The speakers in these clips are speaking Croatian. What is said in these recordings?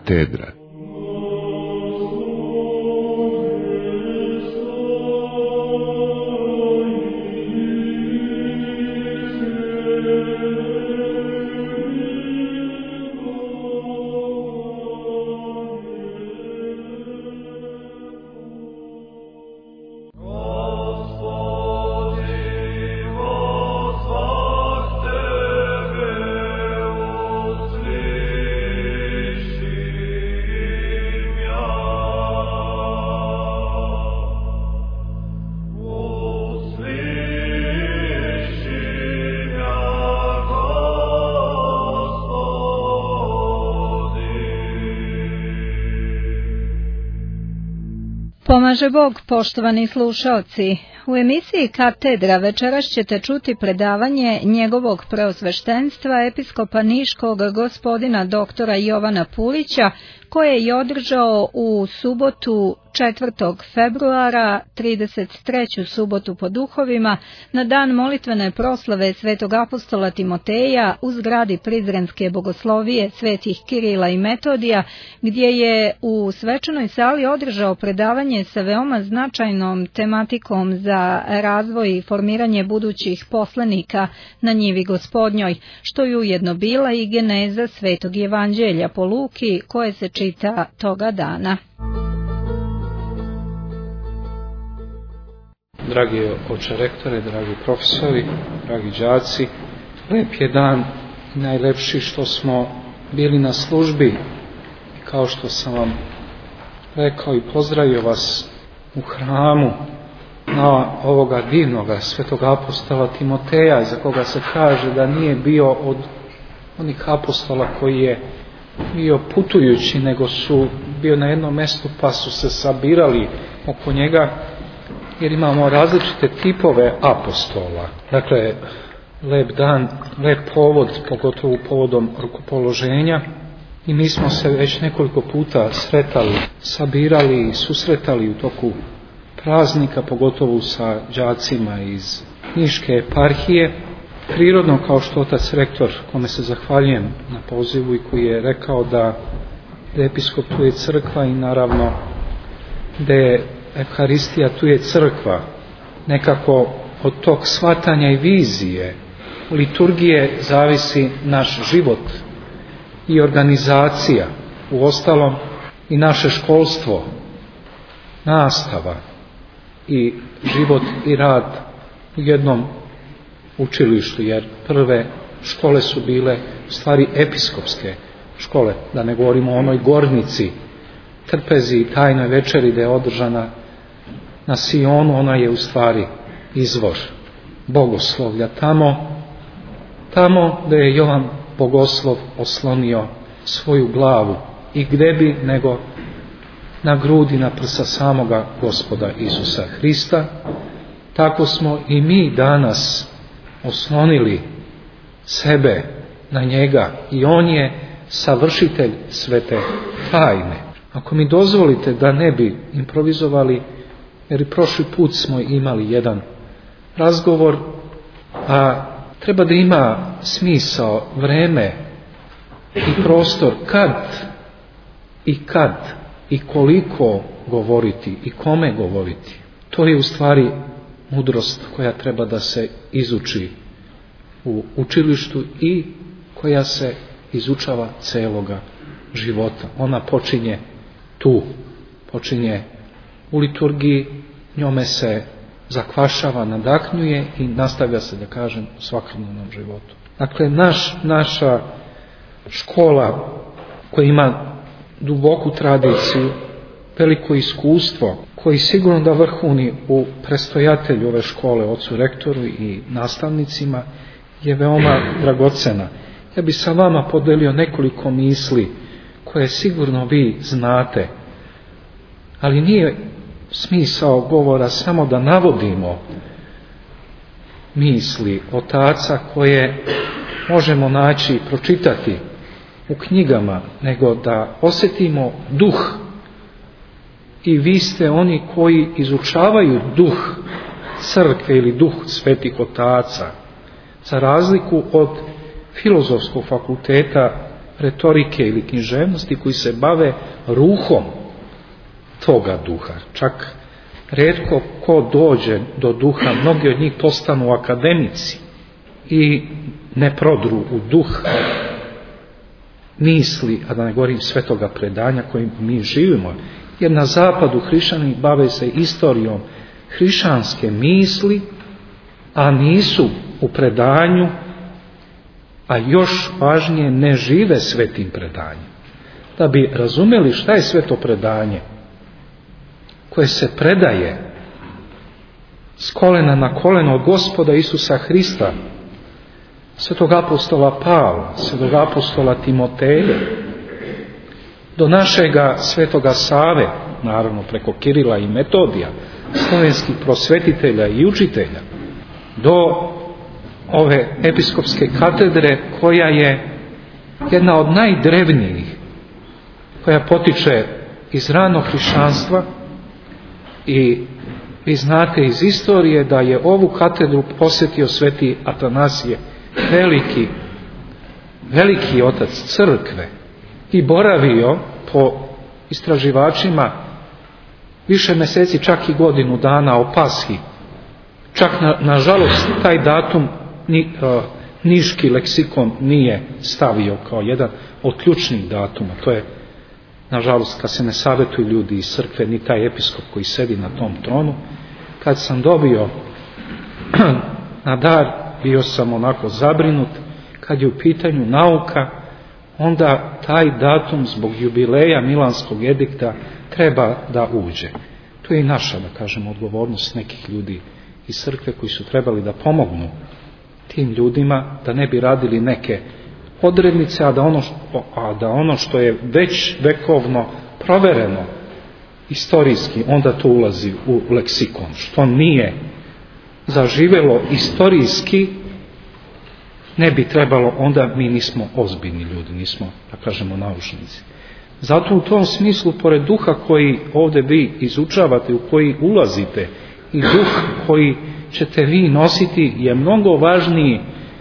katedra. Pomaže Bog, poštovani slušaoci. U emisiji Katedra večeras ćete čuti predavanje njegovog preosveštenstva episkopa Niškog gospodina doktora Jovana Pulića, koje je održao u subotu 4. februara, 33. subotu po duhovima, na dan molitvene proslave svetog apostola Timoteja u zgradi Prizrenske bogoslovije svetih Kirila i Metodija, gdje je u svečanoj sali održao predavanje sa veoma značajnom tematikom za razvoj i formiranje budućih poslanika na njivi Gospodnjoj, što je ujedno bila i geneza svetog evanđelja po Luki, koje se čita toga dana. Dragi oče rektore, dragi profesori, dragi đaci, lep je dan i najlepši što smo bili na službi. Kao što sam vam rekao i pozdravio vas u hramu na ovoga divnoga svetog apostola Timoteja, za koga se kaže da nije bio od onih apostola koji je bio putujući, nego su bio na jednom mjestu pa su se sabirali oko njega, jer imamo različite tipove apostola. Dakle, lep dan, lep povod, pogotovo povodom rukopoloženja, i mi smo se već nekoliko puta sretali, sabirali i susretali u toku praznika, pogotovo sa đacima iz Niške eparhije. Prirodno, kao što otac rektor, kome se zahvaljujem na pozivu i koji je rekao da episkop tu je crkva i naravno da je Evharistija tu je crkva, nekako od tog shvatanja i vizije liturgije zavisi naš život i organizacija, uostalom i naše školstvo, nastava i život i rad u jednom učilištu, jer prve škole su bile u stvari episkopske škole, da ne govorimo o onoj Gornici, trpezi i tajnoj večeri da je održana na Sionu. Ona je u stvari izvor bogoslovlja tamo da je Jovan Bogoslov oslonio svoju glavu, i gde bi nego na grudi, na prsa samoga Gospoda Isusa Hrista. Tako smo i mi danas oslonili sebe na njega, i on je savršitelj svete tajne. Ako mi dozvolite da ne bi improvizovali, jer i prošli put smo imali jedan razgovor, a treba da ima smisao, vreme i prostor kad i koliko govoriti i kome govoriti. To je u stvari mudrost koja treba da se izuči u učilištu i koja se izučava celoga života. Ona počinje tu, počinje u liturgiji, njome se zakvašava, nadahnjuje i nastavlja se, da kažem, u svakodnevnom životu. Dakle, naša škola koja ima duboku tradiciju, veliko iskustvo, koji sigurno da vrhuni u predstojatelju ove škole, ocu rektoru i nastavnicima, je veoma dragocena. Ja bih sa vama podelio nekoliko misli koje sigurno vi znate, ali nije smisao govora samo da navodimo misli otaca koje možemo naći i pročitati u knjigama, nego da osjetimo duh. I vi ste oni koji izučavaju duh crkve ili duh svetih otaca, za razliku od Filozofskog fakulteta retorike ili književnosti koji se bave ruhom toga duha. Čak rijetko ko dođe do duha, mnogi od njih postanu akademici i ne prodru u duh misli, a da ne govorim svetoga predanja kojim mi živimo. Jer na zapadu hrišćani bave se istorijom hrišćanske misli, a nisu u predanju, a još važnije ne žive svetim predanjem. Da bi razumjeli šta je sveto predanje koje se predaje s kolena na koleno od Gospoda Isusa Hrista, svetog apostola Pavla, svetog apostola Timoteja, do našega svetoga Save, naravno preko Kirila i Metodija, slovenskih prosvetitelja i učitelja, do ove episkopske katedre koja je jedna od najdrevnijih, koja potiče iz ranog hrišćanstva. I vi znate iz istorije da je ovu katedru posjetio sveti Atanasije, veliki otac crkve, i boravio po istraživačima više mjeseci, čak i godinu dana o Pashi. Čak nažalost taj datum niški leksikon nije stavio kao jedan od ključnih datuma. To je nažalost kad se ne savjetuju ljudi iz crkve, ni taj episkop koji sedi na tom tronu. Kad sam dobio na dar, bio sam onako zabrinut. Kad je u pitanju nauka, onda taj datum zbog jubileja Milanskog edikta treba da uđe. To je i naša, da kažem, odgovornost nekih ljudi iz crkve koji su trebali da pomognu tim ljudima, da ne bi radili neke odrednice, a da ono što je već vekovno provereno istorijski, onda to ulazi u leksikon. Što nije zaživjelo istorijski, ne bi trebalo, onda mi nismo ozbiljni ljudi, nismo, da kažemo, naučnici. Zato u tom smislu, pored duha koji ovdje vi izučavate, u koji ulazite, i duh koji ćete vi nositi je mnogo važniji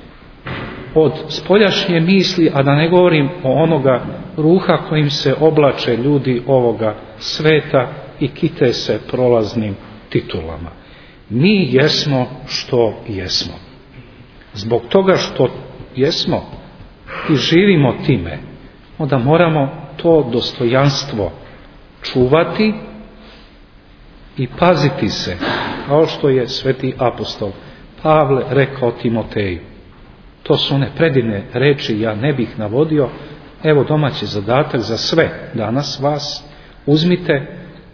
od spoljašnje misli, a da ne govorim o onoga ruha kojim se oblače ljudi ovoga sveta i kite se prolaznim titulama. Mi jesmo što jesmo. Zbog toga što jesmo i živimo time, onda moramo to dostojanstvo čuvati i paziti se, kao što je sveti apostol Pavle rekao Timoteju. To su one predivne reči, ja ne bih navodio. Evo domaći zadatak za sve danas vas. Uzmite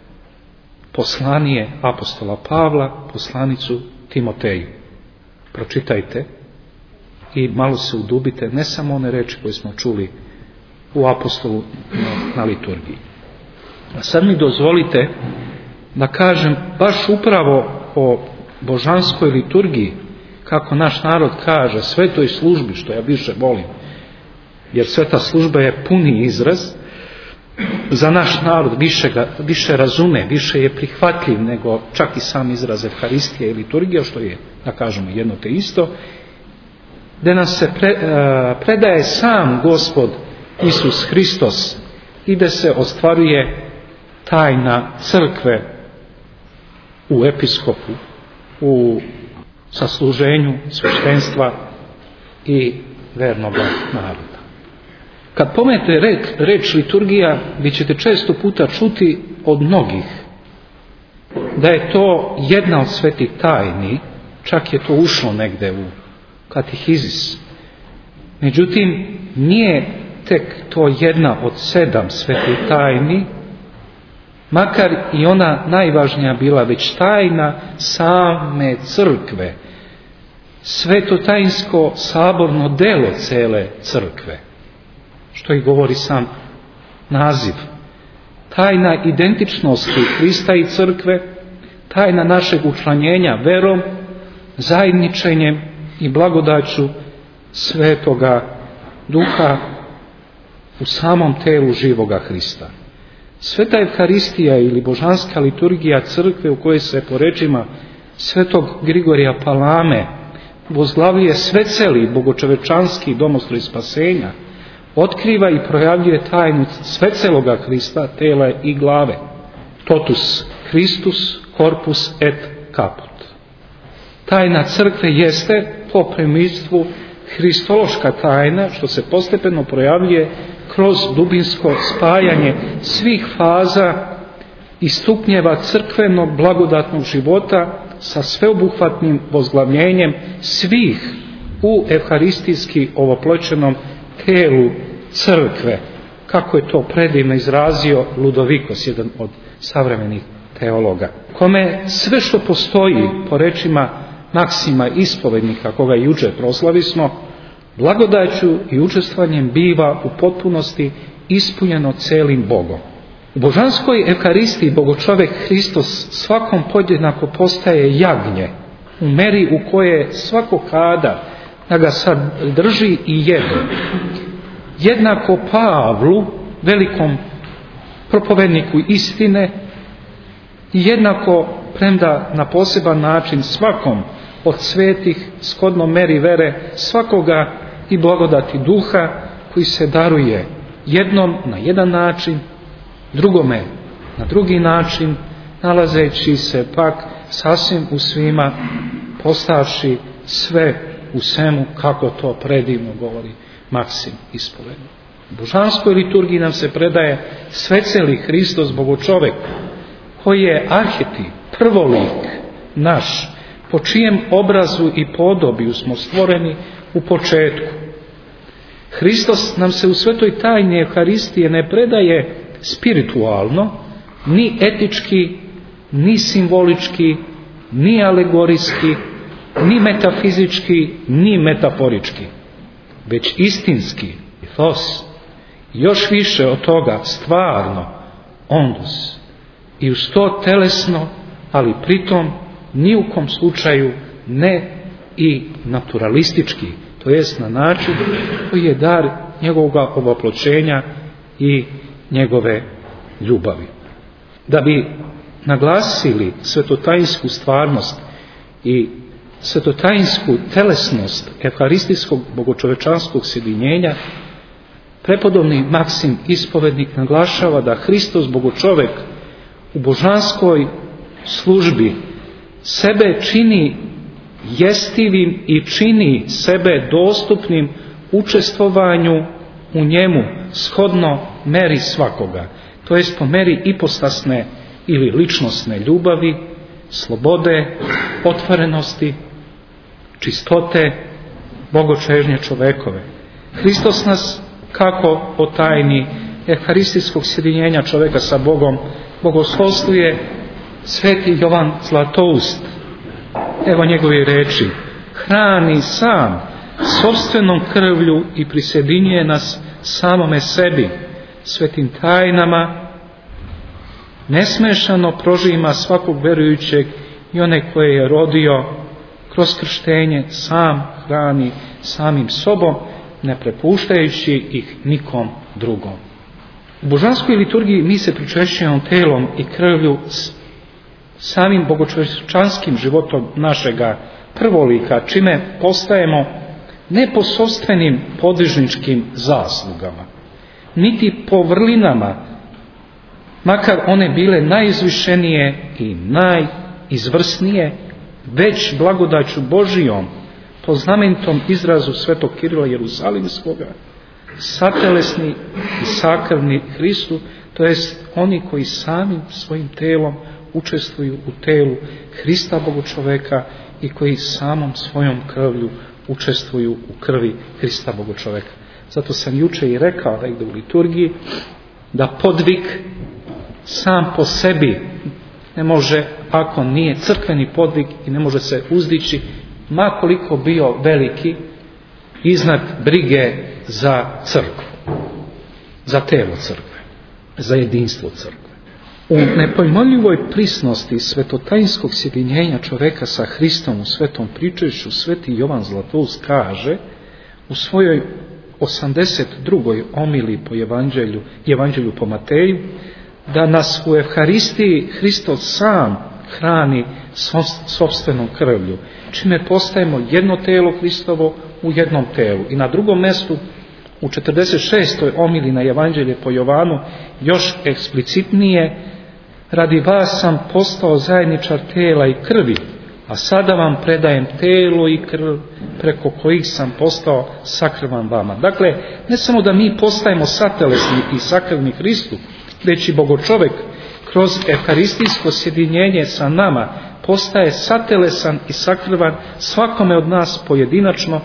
poslanije apostola Pavla, poslanicu Timoteju. Pročitajte i malo se udubite, ne samo one reči koje smo čuli u apostolu na liturgiji. A sad mi dozvolite da kažem baš upravo o božanskoj liturgiji, kako naš narod kaže, svetoj službi, što ja više volim, jer sveta služba je puni izraz za naš narod, više razume, više je prihvatljiv nego čak i sam izraz Evharistija i liturgija, što je, da kažemo, jedno te isto, gdje nas se predaje sam Gospod Isus Hristos i gdje se ostvaruje tajna crkve u episkopu, u sasluženju sveštenstva i vernoga naroda. Kad pomenete reč liturgija, vi ćete često puta čuti od mnogih da je to jedna od svetih tajni, čak je to ušlo negde u katehizis. Međutim, nije tek to jedna od 7 svetih tajni, makar i ona najvažnija bila, već tajna same crkve, svetotajnsko saborno delo cele crkve, što i govori sam naziv. Tajna identičnosti Hrista i crkve, tajna našeg učlanjenja verom, zajedničenjem i blagodaću svetoga duha u samom telu živoga Hrista. Sveta Evharistija ili božanska liturgija crkve, u kojoj se po rečima svetog Grigorija Palame vozglavljuje sveceli bogočovečanski domostroj spasenja, otkriva i projavljuje tajnu sveceloga Hrista, tela i glave. Totus Christus corpus et caput. Tajna crkve jeste po premijstvu hristološka tajna, što se postepeno projavljuje kroz dubinsko spajanje svih faza i stupnjeva crkvenog blagodatnog života sa sveobuhvatnim vozglavljenjem svih u evharistijski ovoploćenom telu crkve, kako je to predivno izrazio Ludovikos, jedan od savremenih teologa, kome sve što postoji, po rečima Maksima ispovednika, koga jučer proslavismo, blagodaću i učestvovanjem biva u potpunosti ispunjeno celim Bogom. U božanskoj evharistiji Bogočovek Hristos svakom podjednako postaje jagnje, u meri u koje svako kada da ga sad drži i jede. Jednako Pavlu, velikom propovedniku istine, i jednako, premda na poseban način, svakom od svetih, shodno meri vere svakoga i blagodati duha, koji se daruje jednom na jedan način, drugome na drugi način, nalazeći se pak sasvim u svima, postavši sve u svemu, kako to predivno govori Maksim ispovednik. U božanskoj liturgiji nam se predaje sveceli Hristos Bogočovek, koji je arhetip, prvolik naš, po čijem obrazu i podobiju smo stvoreni u početku. Hristos nam se u svetoj tajni Evharistije ne predaje spiritualno, ni etički, ni simbolički, ni alegorijski, ni metafizički, ni metaforički, već istinski, ethos, još više od toga, stvarno, ondus, i uz to telesno, ali pritom ni u kom slučaju ne i naturalistički, to jest na način koji je dar njegovog ovoploćenja i njegove ljubavi. Da bi naglasili svetotajinsku stvarnost i svetotajinsku telesnost evharistijskog bogočovečanskog sjedinjenja, prepodobni Maksim ispovednik naglašava da Hristos Bogočovek u božanskoj službi sebe čini jestivim i čini sebe dostupnim učestvovanju u njemu shodno meri svakoga, to jest po meri ipostasne ili ličnosne ljubavi, slobode, otvorenosti, čistote, bogočežnje čovekove. Hristos nas, kako po tajni evharistijskog sjedinjenja čoveka sa Bogom, bogoslovljuje sveti Jovan Zlatoust. Evo njegovi reči: hrani sam sopstvenom krvlju i prisjedinjuje nas samome sebi, svetim tajnama, nesmešano prožima svakog verujućeg i one koje je rodio, kroz krštenje sam hrani samim sobom, ne prepuštajući ih nikom drugom. U božanskoj liturgiji mi se pričešćujemo telom i krvlju samim bogočovečanskim životom našega prvolika, čime postajemo ne po sopstvenim podvižničkim zaslugama, niti po vrlinama, makar one bile najizvišenije i najizvrsnije, već blagodaću Božijom, po znamenitom izrazu svetog Kirila Jerusalimskoga, satelesni i sakralni Hristu, to jest oni koji samim svojim telom učestvuju u telu Hrista Bogočoveka i koji samom svojom krvlju učestvuju u krvi Hrista Bogočoveka. Zato sam juče i rekao negdje u liturgiji da podvig sam po sebi ne može, ako nije crkveni podvig, i ne može se uzdići, ma koliko bio veliki, iznad brige za crkvu, za telo crkve, za jedinstvo crkve. U nepojmljivoj prisnosti svetotajinskog sjedinjenja čoveka sa Hristom u svetom pričešću sveti Jovan Zlatoust kaže u svojoj 82. omiliji po evanđelju po Mateju, da nas u Evharistiji Hristos sam hrani sopstvenom krvlju, čime postajemo jedno telo Hristovo u jednom telu. I na drugom mjestu u 46. omili na Evanđelje po Jovanu još eksplicitnije: radi vas sam postao zajedničar tela i krvi, a sada vam predajem telo i krv preko kojih sam postao sakrvan vama. Dakle, ne samo da mi postajemo satelesni i sakrvni Hristu, već i Bogočovek kroz euharistijsko sjedinjenje sa nama postaje satelesan i sakrvan svakome od nas pojedinačno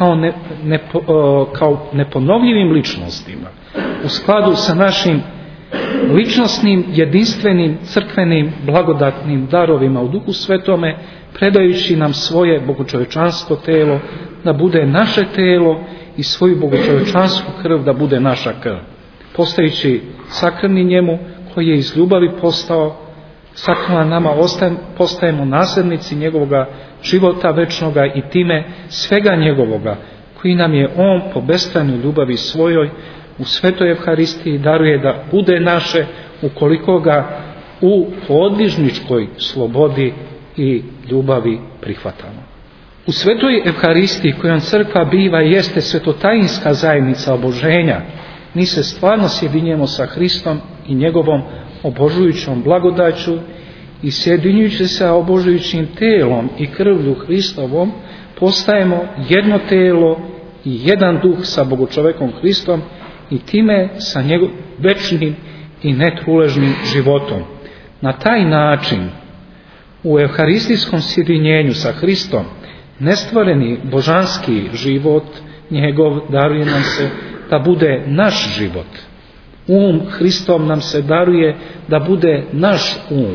kao neponovljivim ličnostima, u skladu sa našim ličnosnim, jedinstvenim, crkvenim, blagodatnim darovima u Duhu Svetome, predajući nam svoje bogočovečansko telo da bude naše telo i svoju bogočovečansku krv da bude naša krv. Postajući sakrvni njemu, koji je iz ljubavi postao sakrvan nama, postajemo nasljednici njegovoga života večnoga i time svega njegovoga, koji nam je on po beskrajnoj ljubavi svojoj u svetoj Evharistiji daruje da bude naše, ukoliko ga u podvižničkoj slobodi i ljubavi prihvatamo. U svetoj Evharistiji kojom crkva biva i jeste svetotajinska zajednica oboženja, mi se stvarno sjedinjemo sa Hristom i njegovom obožujućom blagodaću i sjedinjujući se sa obožujućim telom i krvlju Hristovom postajemo jedno telo i jedan duh sa Bogočovekom Hristom i time sa njegovim večnim i netruležnim životom. Na taj način u euharistijskom sjedinjenju sa Hristom nestvoreni božanski život njegov daruje nam se da bude naš život. Hristom nam se daruje da bude naš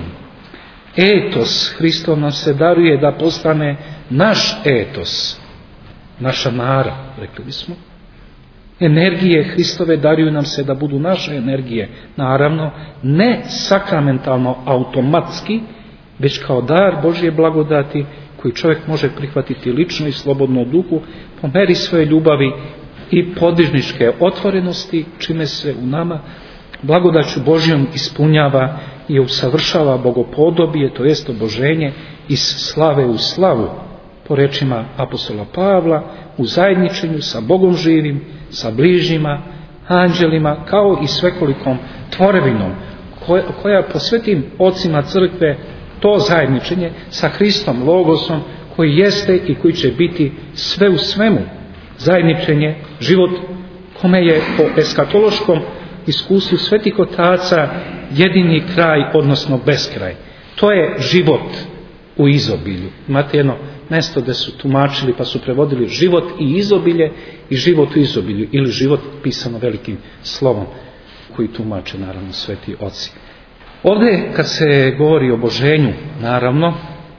Etos Hristom nam se daruje da postane naš etos, naša nara, rekli bismo. Energije Hristove daruju nam se da budu naše energije, naravno ne sakramentalno automatski, već kao dar Božje blagodati koji čovjek može prihvatiti lično i slobodno u duhu po meri svoje ljubavi i podvižničke otvorenosti, čime se u nama blagodaću Božjom ispunjava i usavršava bogopodobije, to jest oboženje iz slave u slavu, po rečima apostola Pavla, u zajedničenju sa Bogom živim, sa bližnjima, anđelima, kao i svekolikom tvorevinom, koja po svetim ocima crkve to zajedničenje sa Hristom, Logosom, koji jeste i koji će biti sve u svemu, zajedničenje, život kome je po eskatološkom iskustvu svetih otaca jedini kraj, odnosno beskraj. To je život u izobilju. Imate jedno mjesto gdje su tumačili pa su prevodili život i izobilje i život u izobilju, ili život pisano velikim slovom, koji tumače naravno sveti oci. Ovdje kad se govori o boženju, naravno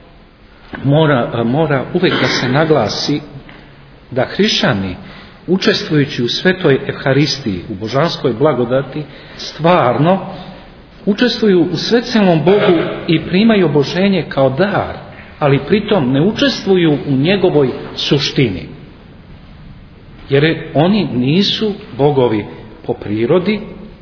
mora uvijek da se naglasi da hrišćani, učestvujući u svetoj Evharistiji, u božanskoj blagodati, stvarno učestvuju u svecelnom Bogu i primaju boženje kao dar, ali pritom ne učestvuju u njegovoj suštini. Jer oni nisu bogovi po prirodi,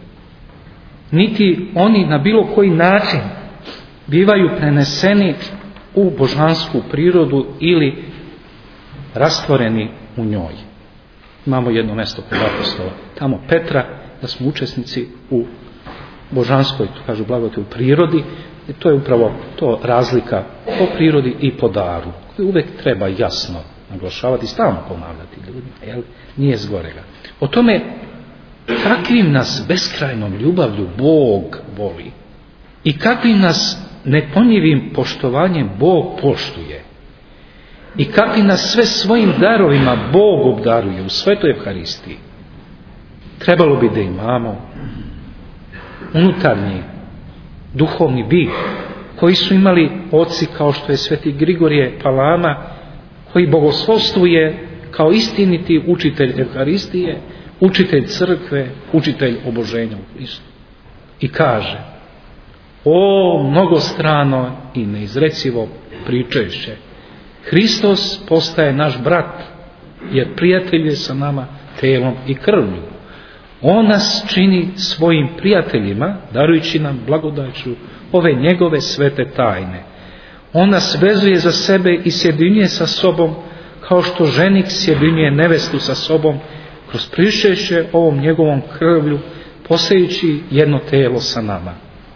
niti oni na bilo koji način bivaju preneseni u božansku prirodu ili rastvoreni u njoj. Imamo jedno mjesto kod apostola, tamo Petra, da smo učesnici u božanskoj, kažu blagodati, u prirodi. I to je upravo to razlika po prirodi i po daru, koju uvijek treba jasno naglašavati i stalno ponavljati ljudima, jel? Nije zgorega. O tome kakvim nas beskrajnom ljubavlju Bog voli i kakvim nas neponjivim poštovanjem Bog poštuje i kakvim nas sve svojim darovima Bog obdaruje u svetoj Evharistiji, trebalo bi da imamo unutarnji duhovni vid koji su imali oci kao što je sveti Grigorije Palama, koji bogoslovstvuje kao istiniti učitelj Evharistije, učitelj crkve, učitelj oboženja u Hristu. I kaže: o mnogostrano i neizrecivo pričešće, Hristos postaje naš brat, jer prijatelj je sa nama telom i krvlju. On nas čini svojim prijateljima, darujući nam blagodaću ove njegove svete tajne. On nas vezuje za sebe i sjedinjuje sa sobom, kao što ženik sjedinjuje nevestu sa sobom kroz pričešće ovom njegovom krvlju, postajući jedno telo sa nama.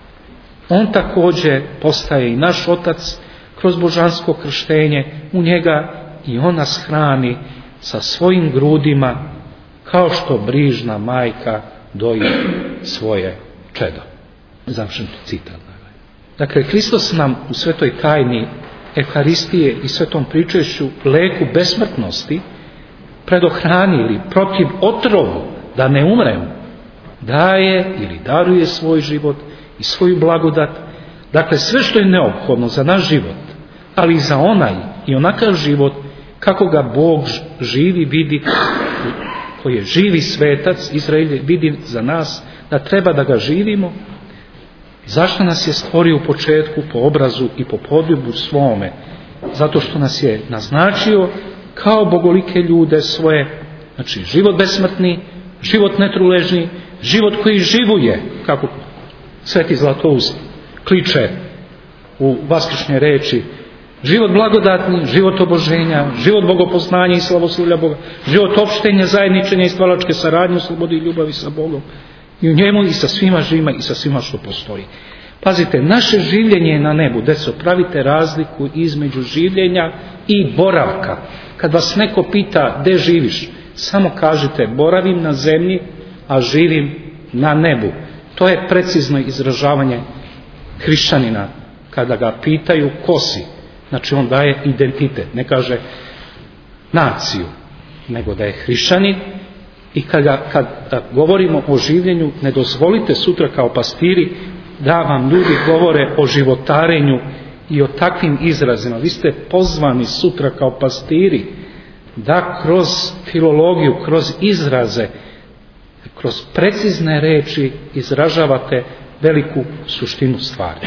On također postaje i naš otac kroz božansko krštenje u njega i on nas hrani sa svojim grudima kao što brižna majka doji svoje čedo. Završen citat. Dakle, Hristos nam u svetoj tajni Euharistije i svetom pričešću leku besmrtnosti predohranili protiv otrovu da ne umrem, daje ili daruje svoj život i svoju blagodat. Dakle, sve što je neophodno za naš život, ali i za onaj i onakav život kako ga Bog živi, vidi, koji je živi svetac, Izrael vidi za nas da treba da ga živimo. Zašto nas je stvorio u početku po obrazu i po podljubu svome? Zato što nas je naznačio kao bogolike ljude svoje, znači život besmrtni, život netruležni, život koji živoje, kako Sveti Zlatoust kliče u vaskršnje reči, život blagodatni, život oboženja, život bogopoznanja i slavoslavlja Boga, život opštenja, zajedničenja i stvaračke saradnje u slobodi i ljubavi sa Bogom i u njemu i sa svima živima i sa svima što postoji. Pazite, naše življenje je na nebu. Deco, pravite razliku između življenja i boravka. Kad vas neko pita gdje živiš, samo kažite boravim na zemlji, a živim na nebu. To je precizno izražavanje hrišćanina. Kada ga pitaju ko si, znači on daje identitet, ne kaže naciju, nego da je hrišćanin. I kad govorimo o življenju, ne dozvolite sutra kao pastiri da vam ljudi govore o životarenju i o takvim izrazima. Vi ste pozvani sutra kao pastiri da kroz filologiju, kroz izraze, kroz precizne reči izražavate veliku suštinu stvari.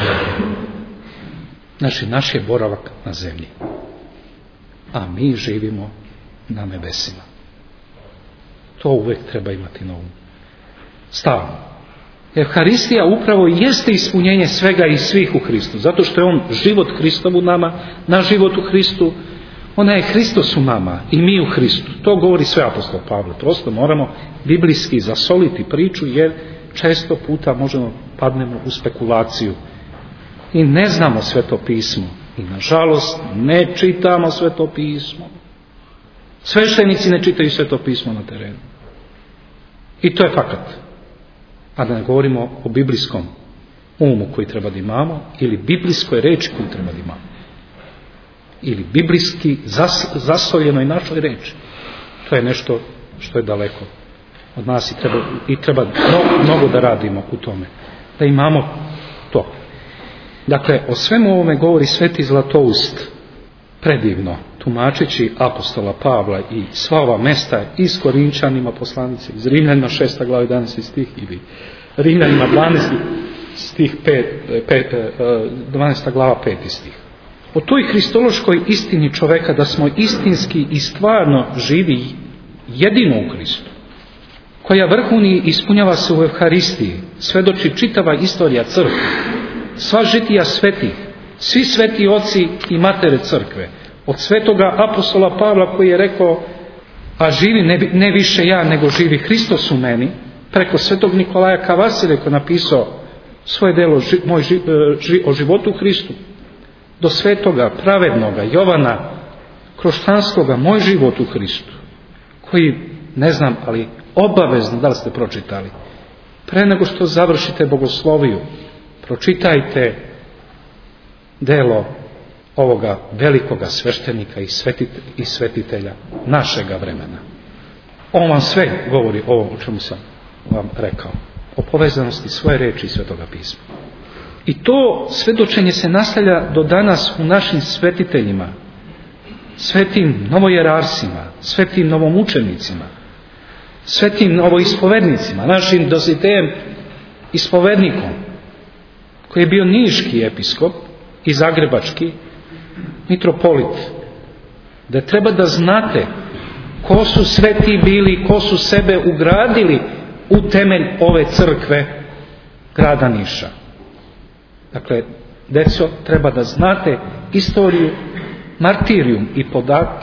Znači, naš je boravak na zemlji, a mi živimo na nebesima. To uvijek treba imati na umu. Stalno. Euharistija upravo jeste ispunjenje svega i svih u Hristu. Zato što je on život Hristov u nama, naš život u Hristu. Ona je Hristos u nama i mi u Hristu. To govori sve apostol Pavle. Prosto moramo biblijski zasoliti priču, jer često puta možemo padnemo u spekulaciju. I ne znamo Sveto pismo. I nažalost ne čitamo Sveto pismo. Sveštenici ne čitaju Sveto pismo na terenu. I to je fakat. A da ne govorimo o biblijskom umu koji treba da imamo, ili biblijskoj reči koju treba da imamo. Ili biblijski zasoljenoj našoj reči. To je nešto što je daleko od nas i treba mnogo da radimo u tome. Da imamo to. Dakle, o svemu ovome govori Sveti Zlatoust predivno, tumačeći apostola Pavla i sva ova mesta iz Korinčanima poslanice, iz Rimljanima 6. glava 11. stih ili Rimljanima 12. stih 12. glava 5. stih. O toj kristološkoj istini čoveka da smo istinski i stvarno živi jedino u Hristu, koja vrhuni ispunjava se u Euharistiji, svedoči čitava istorija crkve, sva žitija svetih, svi sveti oci i matere crkve, od svetoga apostola Pavla koji je rekao, a živi ne više ja, nego živi Hristos u meni, preko svetog Nikolaja Kavasile koji je napisao svoje delo o životu u Hristu, do svetoga pravednoga Jovana Kroštanskoga, moj život u Hristu, koji, ne znam, ali obavezno, da li ste pročitali, pre nego što završite bogosloviju, pročitajte delo ovoga velikoga sveštenika i svetitelja našega vremena. On vam sve govori o ovom o čemu sam vam rekao, o povezanosti svoje reči i Svetoga pisma. I to svedočenje se nastavlja do danas u našim svetiteljima, svetim novojerarsima, svetim novomučenicima, svetim novoispovednicima, našim Dositejem ispovednikom, koji je bio niški episkop i zagrebački mitropolit, da treba da znate ko su sveti bili, ko su sebe ugradili u temelj ove crkve grada Niša. Dakle, deco, treba da znate istoriju, martirijum i podatke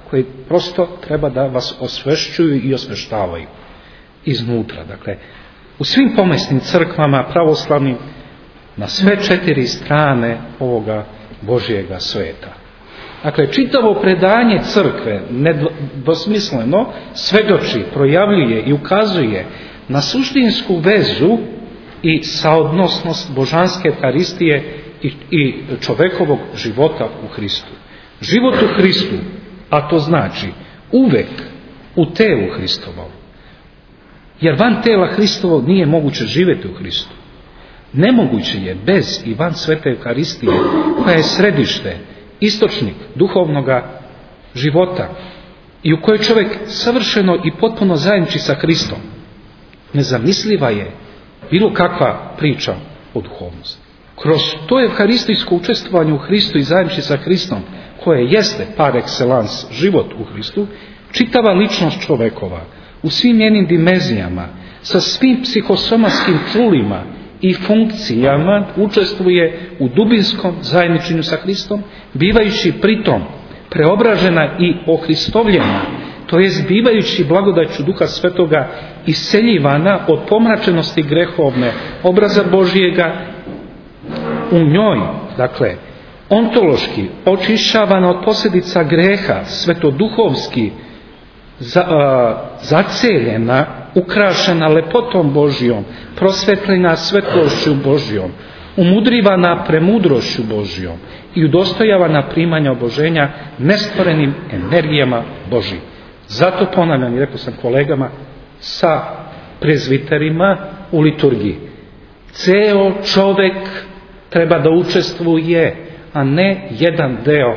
koje prosto treba da vas osvešćuju i osveštavaju iznutra. Dakle, u svim pomesnim crkvama, pravoslavnim, na sve 4 strane ovoga Božjega sveta. Dakle, čitavo predanje crkve nedvosmisleno svedoči, projavljuje i ukazuje na suštinsku vezu i saodnosnost božanske Evharistije i čovekovog života u Hristu. Život u Hristu, a to znači uvek u telu Hristovom. Jer van tela Hristovog nije moguće živjeti u Hristu. Nemoguće je bez i van svete Evharistije, koja je središte, istočnik duhovnoga života i u kojoj čovjek savršeno i potpuno zajedniči sa Hristom. Nezamisliva je bilo kakva priča o duhovnosti. Kroz to evharistijsko učestvovanje u Hristu i zajedniči sa Hristom, koje jeste par excellence život u Hristu, čitava ličnost čovekova u svim njenim dimenzijama, sa svim psihosomatskim čulima i funkcijama učestvuje u dubinskom zajedničenju sa Hristom, bivajući pritom preobražena i ohristovljena, to jest bivajući blagodaću Duha Svetoga iseljivana od pomračenosti grehovne obraza Božjega, u njoj, dakle, ontološki očišćavana od posljedica greha, svetoduhovski zaceljena, ukrašena lepotom Božjom, prosvetljena svetlošću Božjom, umudrivana premudrošću Božjom i udostojavana primanja oboženja nestvorenim energijama Božjim. Zato ponavljam, i rekao sam kolegama sa prezviterima u liturgiji, ceo čovek treba da učestvuje, a ne jedan deo,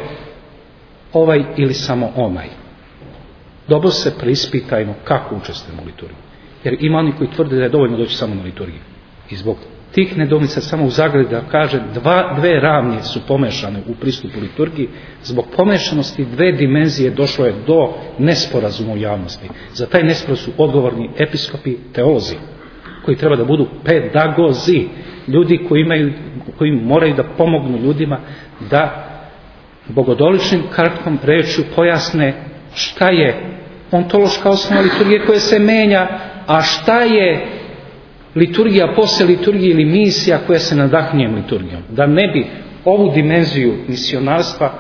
ovaj ili samo onaj. Dobro se preispitajmo kako učestvujemo u liturgiji. Jer ima oni koji tvrde da je dovoljno doći samo na liturgiju. I zbog tih nedoumica samo u zagradi da kaže dve ravnje su pomešane u pristupu liturgiji. Zbog pomešanosti 2 dimenzije došlo je do nesporazuma u javnosti. Za taj nesporazum su odgovorni episkopi, teolozi, koji treba da budu pedagozi, ljudi koji moraju da pomognu ljudima da bogodoličnim kratkom rečju pojasne šta je ontološka osnova liturgije koja se menja, a šta je liturgija posle liturgije ili misija koja se nadahnije liturgijom. Da ne bi ovu dimenziju misionarstva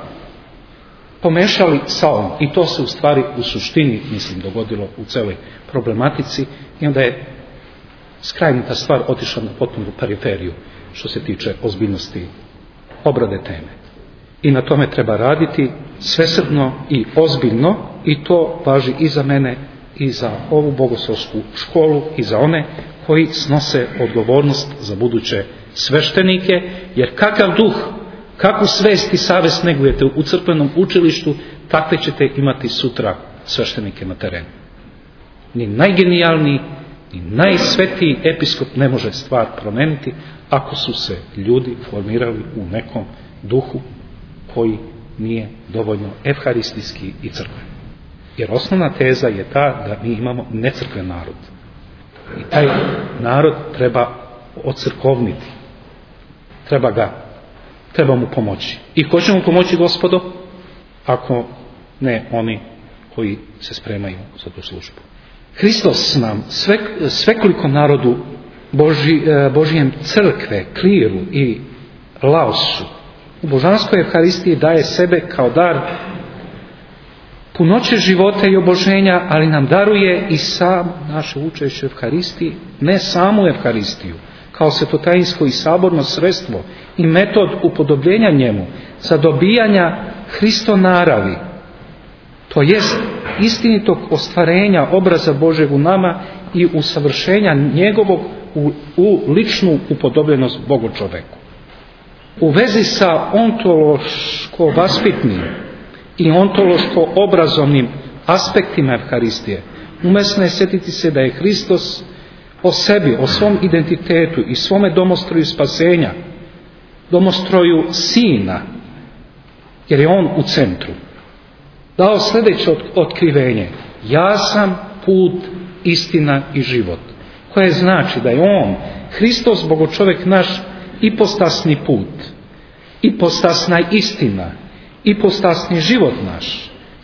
pomešali sa ovom. I to se u stvari u suštini, mislim, dogodilo u celoj problematici i onda je skrajnuta stvar otišla na potpunu periferiju što se tiče ozbiljnosti obrade teme. I na tome treba raditi svesrdno i ozbiljno i to važi i za mene i za ovu bogoslovsku školu i za one koji snose odgovornost za buduće sveštenike, jer kakav duh, kakvu svest i savest negujete u crkvenom učilištu, takve ćete imati sutra sveštenike na terenu. Ni najgenijalniji, ni najsvetiji episkop ne može stvar promeniti ako su se ljudi formirali u nekom duhu koji nije dovoljno evharistijski i crkven. Jer osnovna teza je ta da mi imamo necrkven narod. I taj narod treba ocrkovniti. Treba mu pomoći. I ko će mu pomoći, Gospodo? Ako ne oni koji se spremaju za tu službu. Hristos nam svekolikom narodu Božijem crkve, kliru i laosu u božanskoj evharistiji daje sebe kao dar punoće života i oboženja, ali nam daruje i sam naše učešće u evharistiji, ne samu evharistiju, kao svetotajinsko i saborno sredstvo i metod upodobljenja njemu za dobijanja Hristonaravi, to jest istinitog ostvarenja obraza Božeg u nama i usavršenja njegovog u ličnu upodobljenost Bogu čoveku. U vezi sa ontološko-vaspitnim i ontološko-obrazovnim aspektima evharistije, umesno je sjetiti se da je Hristos o sebi, o svom identitetu i svome domostroju spasenja, domostroju Sina, jer je On u centru, dao sljedeće otkrivenje: ja sam put, istina i život, koje znači da je On, Hristos, bogočovek naš, ipostasni put, ipostasna istina, ipostasni život naš.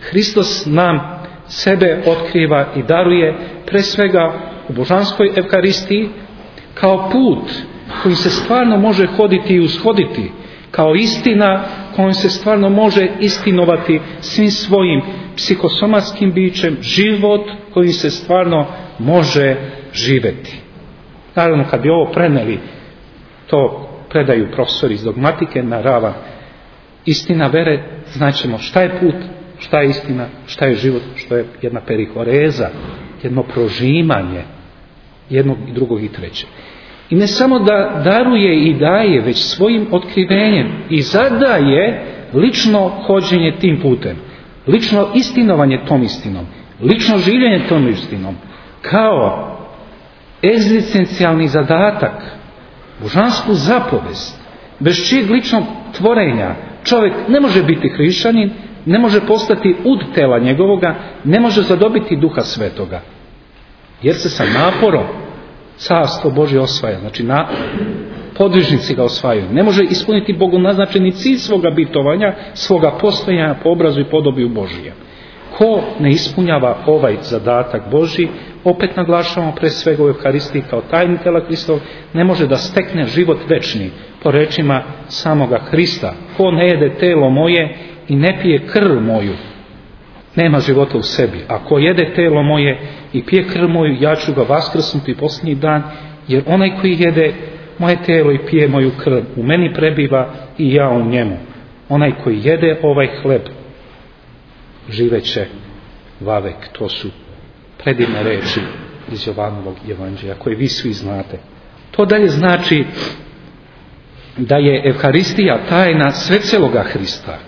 Hristos nam sebe otkriva i daruje pre svega u božanskoj evkaristiji kao put kojim se stvarno može hoditi i ushoditi, kao istina kojom se stvarno može istinovati svim svojim psihosomatskim bićem, život kojim se stvarno može živjeti. Naravno, kad bi ovo preneli, to predaju profesori iz dogmatike na ravan istina vere, znaćemo šta je put, šta je istina, šta je život, što je jedna perikoreza, jedno prožimanje jednog i drugog i trećeg. I ne samo da daruje i daje, već svojim otkrivenjem i zadaje lično hođenje tim putem, lično istinovanje tom istinom, lično življenje tom istinom, kao egzistencijalni zadatak, božansku zapovest, bez čijeg ličnog tvorenja čovjek ne može biti hrišćanin, ne može postati ud tela njegovoga, ne može zadobiti Duha Svetoga, jer se sa naporom carstvo Božje osvaja, znači podvižnici ga osvajaju. Ne može ispuniti Bogu naznačeni cilj svoga bitovanja, svoga postojanja po obrazu i podobiju Božije. Ko ne ispunjava ovaj zadatak Božji, opet naglašavamo pre svega u Evharistiji kao tajni tela Hristovog, ne može da stekne život večni, po rečima samoga Hrista. Ko ne jede telo moje i ne pije krv moju, nema života u sebi. Ako jede telo moje i pije krv moju, ja ću ga vaskrsnuti posljednji dan, jer onaj koji jede moje telo i pije moju krv, u meni prebiva i ja u njemu. Onaj koji jede ovaj hleb, živeće vavek. To su predivne reči iz Jovanovog evanđelja, koje vi svi znate. To dalje znači da je Evharistija tajna sveceloga Hrista,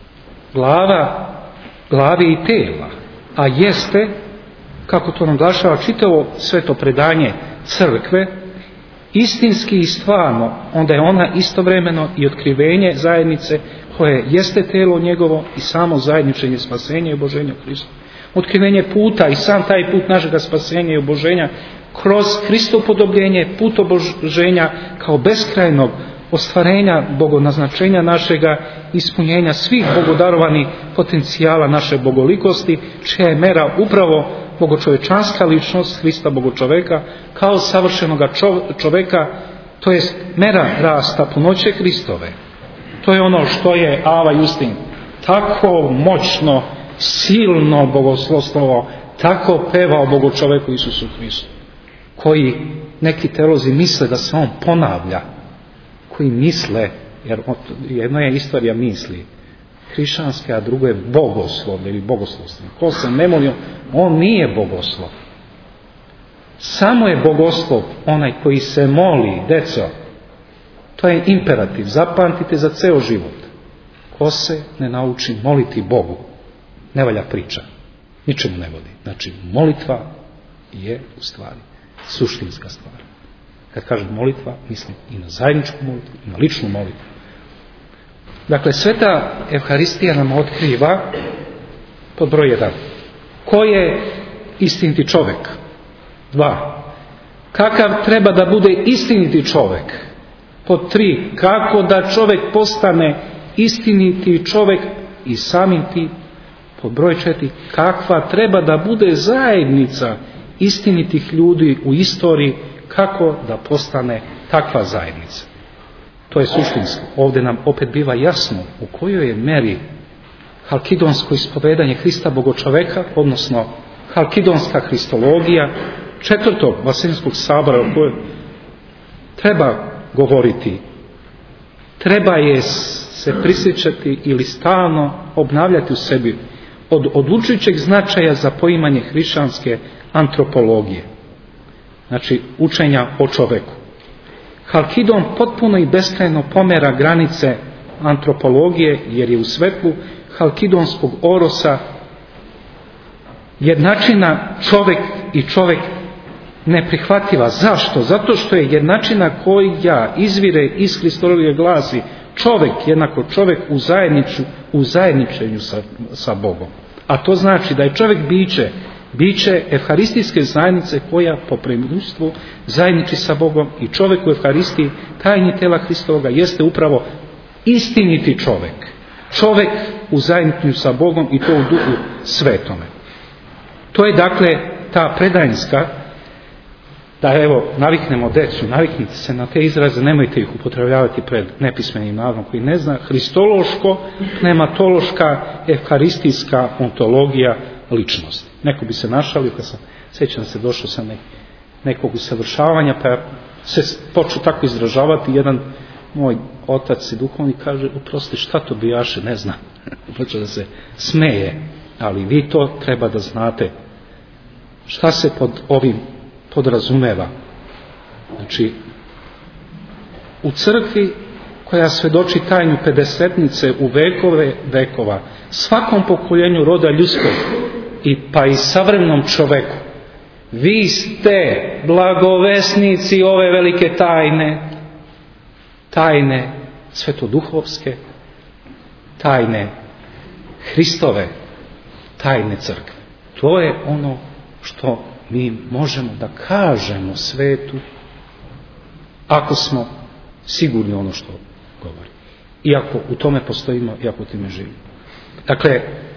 glavi i tela, a jeste, kako to naglašava čitavo sveto predanje crkve, istinski i stvarno, onda je ona istovremeno i otkrivenje zajednice koje jeste telo njegovo i samo zajedničenje spasenja i oboženja Hrista. Otkrivenje puta i sam taj put našega spasenja i oboženja kroz Hristopodobljenje, put oboženja kao beskrajnog ostvarenja bogonaznačenja našega, ispunjenja svih bogodarovanih potencijala naše bogolikosti, čija je mera upravo bogočovečanska ličnost Hrista bogočoveka kao savršenoga čoveka, to je mera rasta punoće Hristove. To je ono što je Ava Justin tako moćno, silno bogoslovstvo, tako pevao bogočoveku Isusu Hristu, koji neki teolozi misle da se on ponavlja, koji misle, jer jedno je istorija misli hrišćanske, a drugo je bogoslovlje ili bogoslovstvo. Ko se ne moli, on nije bogoslov. Samo je bogoslov onaj koji se moli, deco. To je imperativ, zapamtite za ceo život. Ko se ne nauči moliti Bogu, ne valja priča, ničemu ne vodi. Znači, molitva je u stvari suštinska stvar. Kad kažem molitva, mislim i na zajedničku molitvu, i na ličnu molitvu. Dakle, sveta Evharistija nam otkriva, pod broj 1, ko je istiniti čovjek. 2, kakav treba da bude istiniti čovjek. Pod 3, kako da čovjek postane istiniti čovjek i samim tim. Pod broj 4, kakva treba da bude zajednica istinitih ljudi u istoriji, kako da postane takva zajednica. To je suštinsko. Ovdje nam opet biva jasno u kojoj je meri halkidonsko ispovedanje Hrista bogočoveka, odnosno halkidonska hristologija 4. Vaseljenskog sabora o kojoj treba govoriti, treba je se prisjećati ili stalno obnavljati u sebi od odlučujućeg značaja za poimanje hrišćanske antropologije, znači učenja o čoveku. Halkidon potpuno i beskrajno pomera granice antropologije, jer je u svetlu halkidonskog orosa jednačina čovjek i čovjek neprihvatljiva. Zašto? Zato što je jednačina koja izvire iz Hristologije glasi čovjek jednako čovjek u zajedničenju sa Bogom. A to znači da je čovjek biće evharistijske zajednice koja po premustvu zajedniči sa Bogom, i čovjek u evharistiji, tajni tela Hristovoga, jeste upravo istiniti čovjek. Čovjek u zajedničenju sa Bogom i to u Duhu Svetome. To je dakle ta predajnska, da evo naviknemo decu, naviknite se na te izraze, nemojte ih upotrebljavati pred nepismenim narodom koji ne zna, hristološko, pneumatološka, evharistijska ontologija ličnosti. Neko bi se našalio, kad sam, sjećam se, došao sam nekog usavršavanja, pa se počeo tako izražavati, jedan moj otac i duhovnik kaže, oprosti, šta to bijaše, ne znam. Počeo da se smeje, ali vi to treba da znate. Šta se pod ovim podrazumeva? Znači, u crkvi koja svedoči tajnu pedesetnice u vekove vekova, svakom pokoljenju roda ljudskog pa i savremenom čoveku, vi ste blagovesnici ove velike tajne svetoduhovske, tajne Hristove, tajne crkve. To je ono što mi možemo da kažemo svetu, ako smo sigurni ono što govori. Iako u tome postojimo, iako u time živimo. Dakle,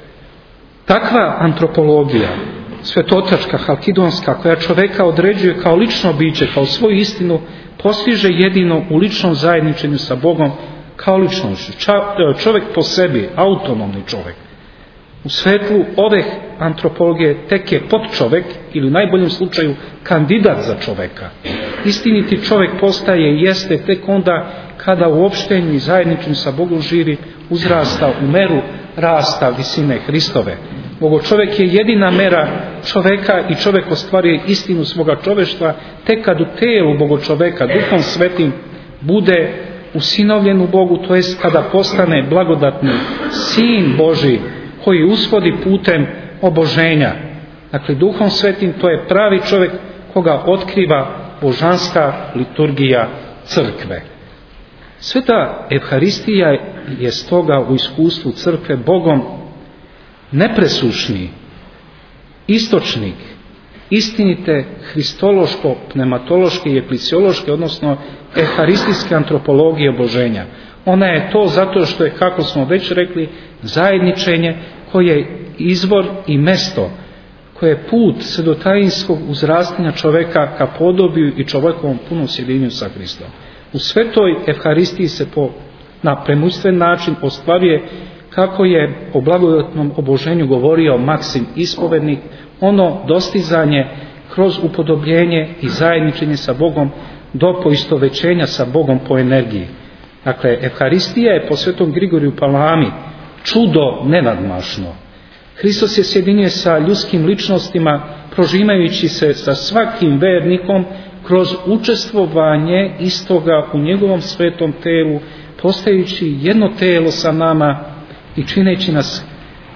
takva antropologija, svetotačka, halkidonska, koja čoveka određuje kao lično biće, kao svoju istinu, postiže jedino u ličnom zajedničenju sa Bogom kao ličnošću. Čovek po sebi, autonomni čovek. U svetlu ove antropologije tek je podčovek ili u najboljem slučaju kandidat za čoveka. Istiniti čovek postaje i jeste tek onda kada u opštenju i zajedničenju sa Bogom živi, uzrasta u meru rasta visine Hristove. Bogo čovek je jedina mera čoveka i čovek ostvaruje istinu svoga čoveštva tek kad u telu Bogo čoveka Duhom Svetim bude usinovljen u Bogu, to jest kada postane blagodatni Sin Božji koji usvodi putem oboženja. Dakle, Duhom Svetim to je pravi čovjek koga otkriva božanska liturgija crkve. Sveta Evharistija je stoga u iskustvu crkve Bogom nepresušni istočnik istinite hristološko, pneumatološke i eklesiološke, odnosno evharistijske antropologije oboženja. Ona je to zato što je, kako smo već rekli, zajedničenje koje je izvor i mesto, koje je put svedotajinskog uzrastanja čoveka ka podobiju i čovekovom punom sjedinju sa Hristom. U svetoj Evharistiji se na premuštven način ostvaruje, kako je o blagodatnom oboženju govorio Maksim Ispovednik, ono dostizanje kroz upodobljenje i zajedničenje sa Bogom do poistovećenja sa Bogom po energiji. Dakle, Evharistija je po svetom Grigoriju Palami čudo nenadmašno. Hristos je sjedinio sa ljudskim ličnostima, prožimajući se sa svakim vernikom kroz učestvovanje istoga u njegovom svetom telu, postajući jedno telo sa nama i čineći nas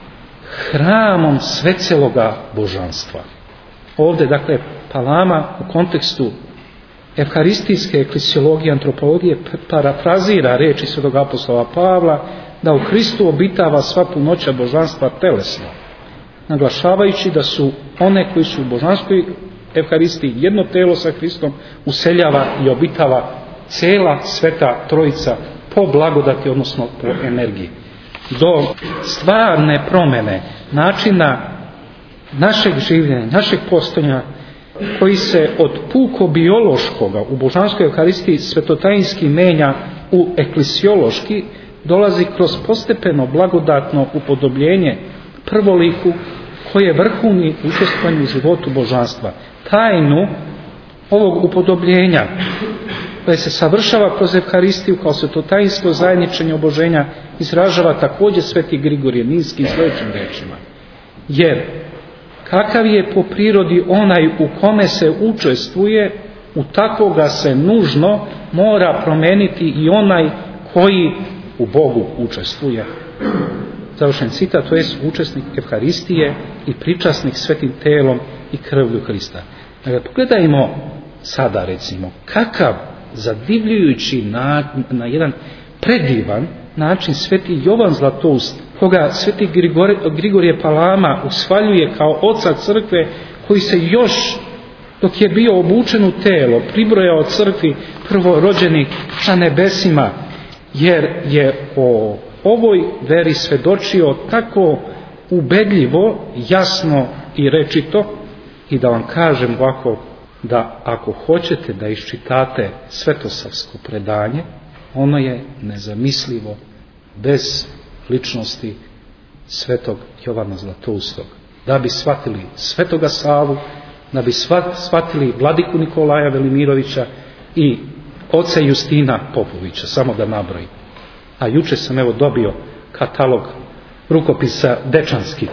hramom sveceloga božanstva. Ovdje, dakle, Palama u kontekstu evharistijske eklesiologije, antropologije parafrazira riječi svetog apostola Pavla da u Hristu obitava sva punoća božanstva telesno, naglašavajući da su one koji su u božanskoj Evharistiji jedno telo sa Hristom useljava i obitava cijela sveta trojica po blagodati, odnosno po energiji. Do stvarne promjene načina našeg življenja, našeg postojanja, koji se od puko biološkoga u božanskoj Evharistiji svetotajinski menja u eklesiološki, dolazi kroz postepeno blagodatno upodobljenje prvoliku koje je vrhovni učestvovanje u životu božanstva. Tajnu ovog upodobljenja koje se savršava kroz Evharistiju kao svetotajinsko zajedničenje oboženja izražava također sveti Grigorije Ninski sljedećim rečima. Jer kakav je po prirodi onaj u kome se učestvuje, u takvoga se nužno mora promeniti i onaj koji u Bogu učestvuje. Završen citat, to je učesnik Evharistije i pričasnik svetim telom i krvlju Hrista. Dakle, pogledajmo sada, recimo, kakav zadivljujući na jedan predivan način sveti Jovan Zlatoust, koga sveti Grigorije Palama usvaljuje kao oca crkve, koji se još dok je bio obučen u telo pribrojao crkvi prvorođenih sa nebesima, jer je o ovoj veri svedočio tako ubedljivo, jasno i rečito, i da vam kažem ovako, da ako hoćete da iščitate svetosavsko predanje, ono je nezamislivo bez ličnosti svetog Jovana Zlatoustog. Da bi shvatili svetoga Savu, da bi shvatili vladiku Nikolaja Velimirovića i oca Justina Popovića, samo da nabrojim. A juče sam dobio katalog rukopisa dečanskih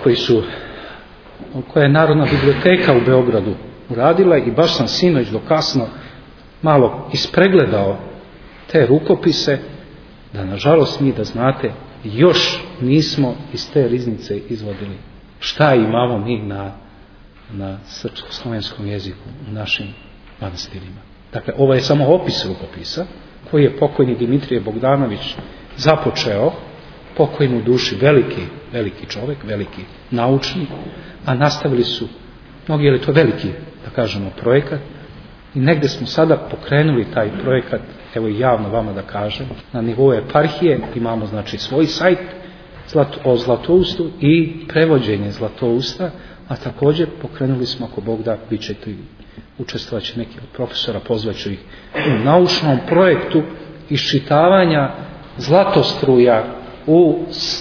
koje je Narodna biblioteka u Beogradu uradila, i baš sam sinoć do kasno malo ispregledao te rukopise, da nažalost mi, da znate, još nismo iz te riznice izvodili šta imamo mi na srpsko-slovenskom jeziku u našim manastirima. Dakle, ovo je samo opis rukopisa koji je pokojni Dimitrije Bogdanović započeo, pokojnu duši, veliki čovjek, veliki naučnik, a nastavili su mnogi, jer je to veliki, da kažemo, projekat, i negdje smo sada pokrenuli taj projekat, evo i javno vama da kažem, na nivou eparhije imamo znači svoj sajt o Zlatoustu i prevođenje Zlatousta, a također pokrenuli smo, ako Bog da, bit ćete, učestvovat će neki od profesora, pozvaću ih u naučnom projektu iščitavanja zlatostruja u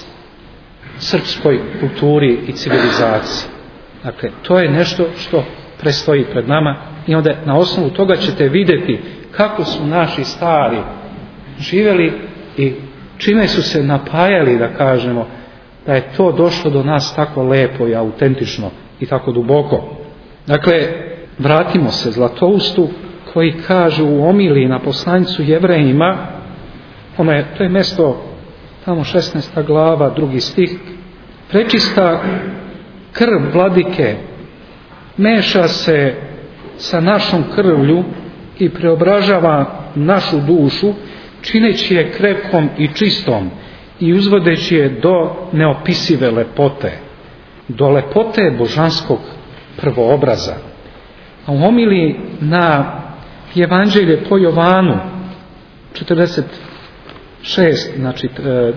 srpskoj kulturi i civilizaciji. Dakle, to je nešto što predstoji pred nama, i onda na osnovu toga ćete vidjeti kako su naši stari živjeli i čime su se napajali, da kažemo, da je to došlo do nas tako lepo i autentično i tako duboko. Dakle, vratimo se Zlatoustu, koji kaže u omiliji na poslanicu Jevrejima, to je mjesto tamo 16. glava, 2. stih, prečista krv vladike meša se sa našom krvlju i preobražava našu dušu, čineći je krepkom i čistom i uzvodeći je do neopisive lepote, do lepote božanskog prvoobraza. A u homiliji na Evanđelje po Jovanu 46, znači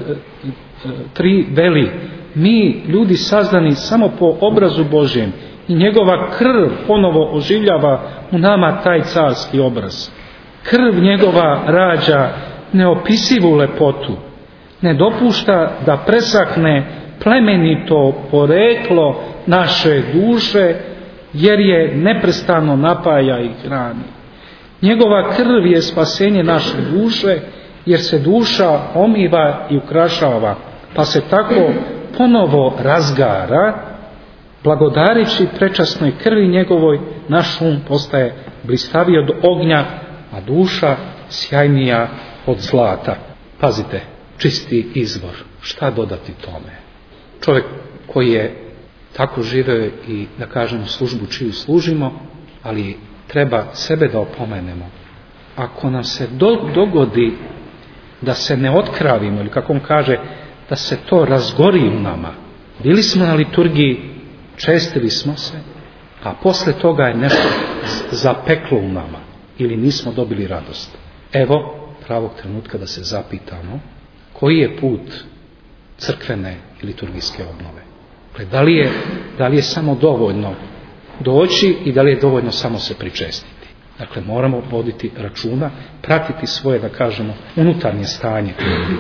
3 veli, mi ljudi sazdani samo po obrazu Božjem, i njegova krv ponovo oživljava u nama taj carski obraz. Krv njegova rađa neopisivu lepotu, ne dopušta da presahne plemenito poreklo naše duše, jer je neprestano napaja i hrani. Njegova krv je spasenje naše duše, jer se duša omiva i ukrašava, pa se tako ponovo razgara, blagodarići prečasnoj krvi njegovoj, naš um postaje blistaviji od ognja, a duša sjajnija od zlata. Pazite, čisti izvor. Šta dodati tome? Čovjek koji je tako živeo i, da kažemo, službu čiju služimo, ali treba sebe da opomenemo. Ako nam se dogodi da se ne otkravimo, ili kako on kaže, da se to razgori u nama, bili smo na liturgiji, čestili smo se, a posle toga je nešto zapeklo u nama ili nismo dobili radost. Evo pravog trenutka da se zapitamo koji je put crkvene i liturgijske obnove. Da li je samo dovoljno doći i da li je dovoljno samo se pričestiti. Dakle, moramo voditi računa, pratiti svoje, da kažemo, unutarnje stanje.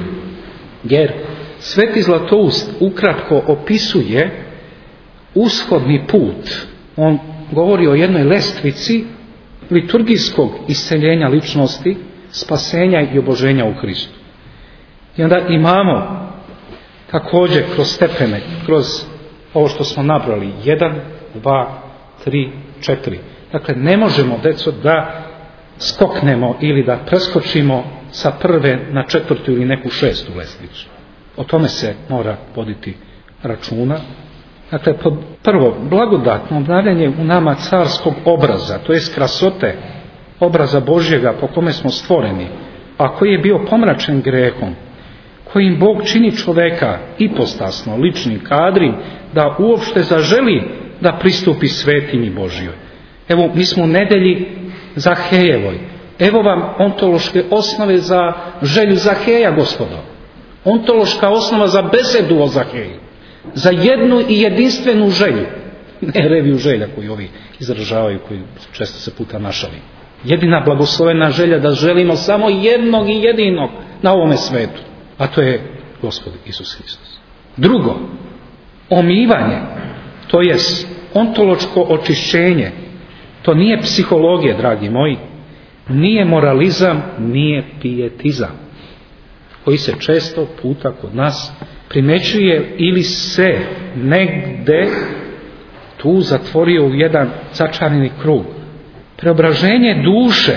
Jer Sveti Zlatoust ukratko opisuje ushodni put. On govori o jednoj lestvici liturgijskog isceljenja ličnosti, spasenja i oboženja u Hristu. I onda imamo također kroz stepene, kroz ovo što smo nabrali, 1, 2, 3, 4. Dakle, ne možemo, deco, da skoknemo ili da preskočimo sa 1. na 4. ili neku 6. lestvicu. O tome se mora voditi računa. Dakle, prvo, blagodatno obnavljanje u nama carskog obraza, to jest krasote obraza Božjega po kome smo stvoreni, a koji je bio pomračen grehom, kojim Bog čini čoveka ipostasno, ličnim, kadrim, da uopšte zaželi da pristupi svetinji Božjoj. Evo, mi smo u nedelji Zahejevoj. Evo vam ontološke osnove za želju Zaheja, gospodo. Ontološka osnova za besedu o Zaheju. Za jednu i jedinstvenu želju. Ne reviju želja koju ovi izražavaju, koji često se puta našali. Jedina blagoslovena želja da želimo samo jednog i jedinog na ovome svetu. A to je Gospod Isus Hristos. Drugo, omivanje, to jest ontološko očišćenje. To nije psihologija, dragi moji. Nije moralizam, nije pijetizam. Koji se često puta kod nas primećuje ili se negde tu zatvorio u jedan začarani krug. Preobraženje duše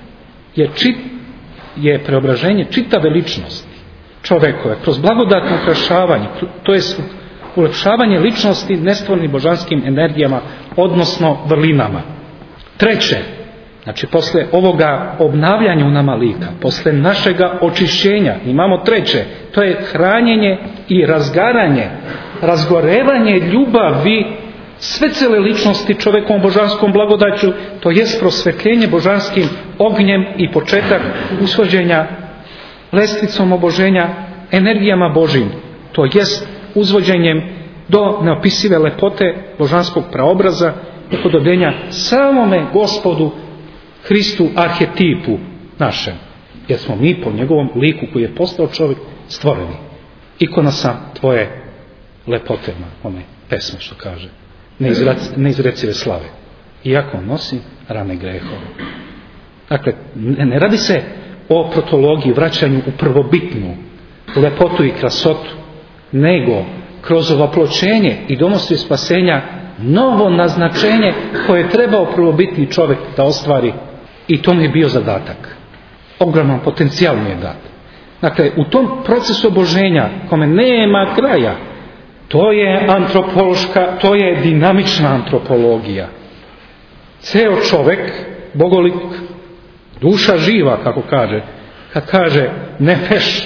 je preobraženje čitave ličnosti čovekove kroz blagodatno ukrašavanje, to je ulepšavanje ličnosti nestvornim božanskim energijama, odnosno vrlinama. Treće, znači posle ovoga obnavljanja u nama lika, posle našega očišćenja, imamo treće, to je hranjenje i razgaranje, razgorevanje ljubavi sve cele ličnosti čovekom božanskom blagodaću, to jest prosvetljenje božanskim ognjem i početak usvođenja lestvicom oboženja energijama Božjim, to jest uzvođenjem do neopisive lepote božanskog praobraza i upodobljenja samome Gospodu Hristu, arhetipu našem, jer smo mi po njegovom liku koji je postao čovjek stvoreni. Ikona sam tvoje lepote, one pesme što kaže, neizrecive slave, iako nosim rane grehova. Dakle, ne radi se o protologiji, vraćanju u prvobitnu lepotu i krasotu, nego kroz ovaploćenje i donosi spasenja novo naznačenje koje je trebao prvobitni čovjek da ostvari, i to mu je bio zadatak. Ogroman potencijal mu je dat. Dakle, u tom procesu oboženja kome nema kraja, to je antropološka, to je dinamična antropologija. Ceo čovjek, bogolik, duša živa, kako kaže, kad kaže nefeš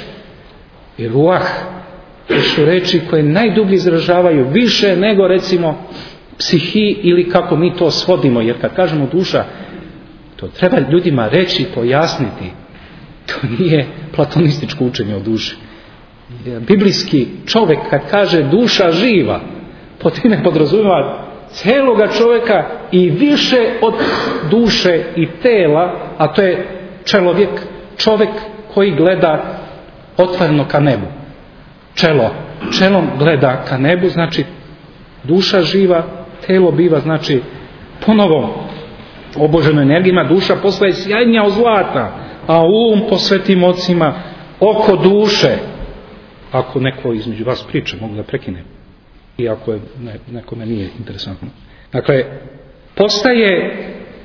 i ruah, to su reči koje najdublje izražavaju više nego recimo psihi ili kako mi to svodimo, jer kad kažemo duša, to treba ljudima reći, pojasniti. To nije platonističko učenje o duši. Biblijski čovjek kad kaže duša živa, pod time podrazumijeva celoga čovjeka i više od duše i tela, a to je čovjek koji gleda otvoreno ka nebu. Čelom gleda ka nebu, znači duša živa, telo biva, znači ponovo oboženo energijama, duša postaje sjajnija od zlata, a po svetim ocima, oko duše. Ako neko između vas priča, mogu da prekinem, iako je nekome nije interesantno. Dakle, postaje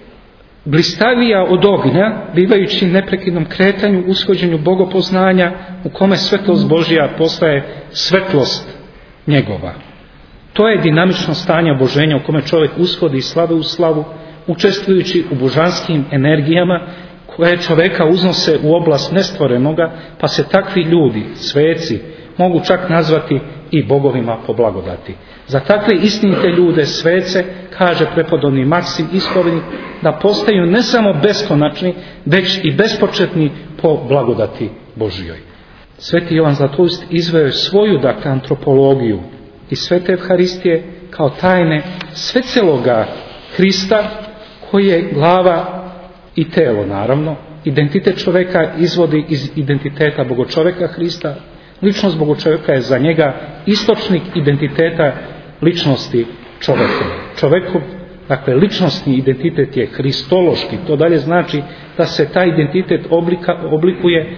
blistavija od ognja, bivajući neprekidnom kretanju, ushođenju bogopoznanja, u kome svetlost Božja postaje svetlost njegova. To je dinamično stanje oboženja u kome čovjek ushodi iz slave u slavu, učestvujući u božanskim energijama koje čovjeka uznose u oblast nestvorenoga, pa se takvi ljudi, sveci, mogu čak nazvati i bogovima po blagodati. Za takve istinite ljude, svece, kaže prepodobni Maksim ispovednik, da postaju ne samo beskonačni, već i bespočetni po blagodati Božjoj. Sveti Jovan Zlatoust izveo je svoju, dakle, antropologiju i svete Evharistije kao tajne sveceloga Hrista, koji je glava i telo, naravno. Identitet čovjeka izvodi iz identiteta bogočovjeka Hrista. Ličnost bogočovjeka je za njega istočnik identiteta ličnosti čovjekov. Dakle, ličnostni identitet je hristološki. To dalje znači da se taj identitet oblikuje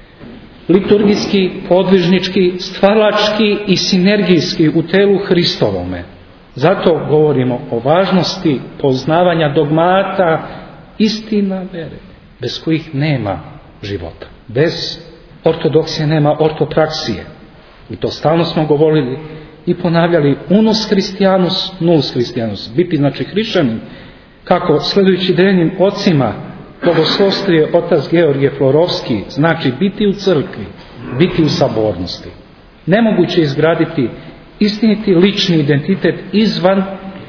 liturgijski, podvižnički, stvarački i sinergijski u telu Hristovome. Zato govorimo o važnosti poznavanja dogmata, istina vere, bez kojih nema života. Bez ortodoksije nema ortopraksije. I to stalno smo govorili i ponavljali: unus Christianus, nullus Christianus. Biti, znači, hrišćanin, kako sledujući drevnim ocima blagoslovstuje otac Georgije Florovski, znači biti u crkvi, biti u sabornosti. Nemoguće izgraditi istiniti lični identitet izvan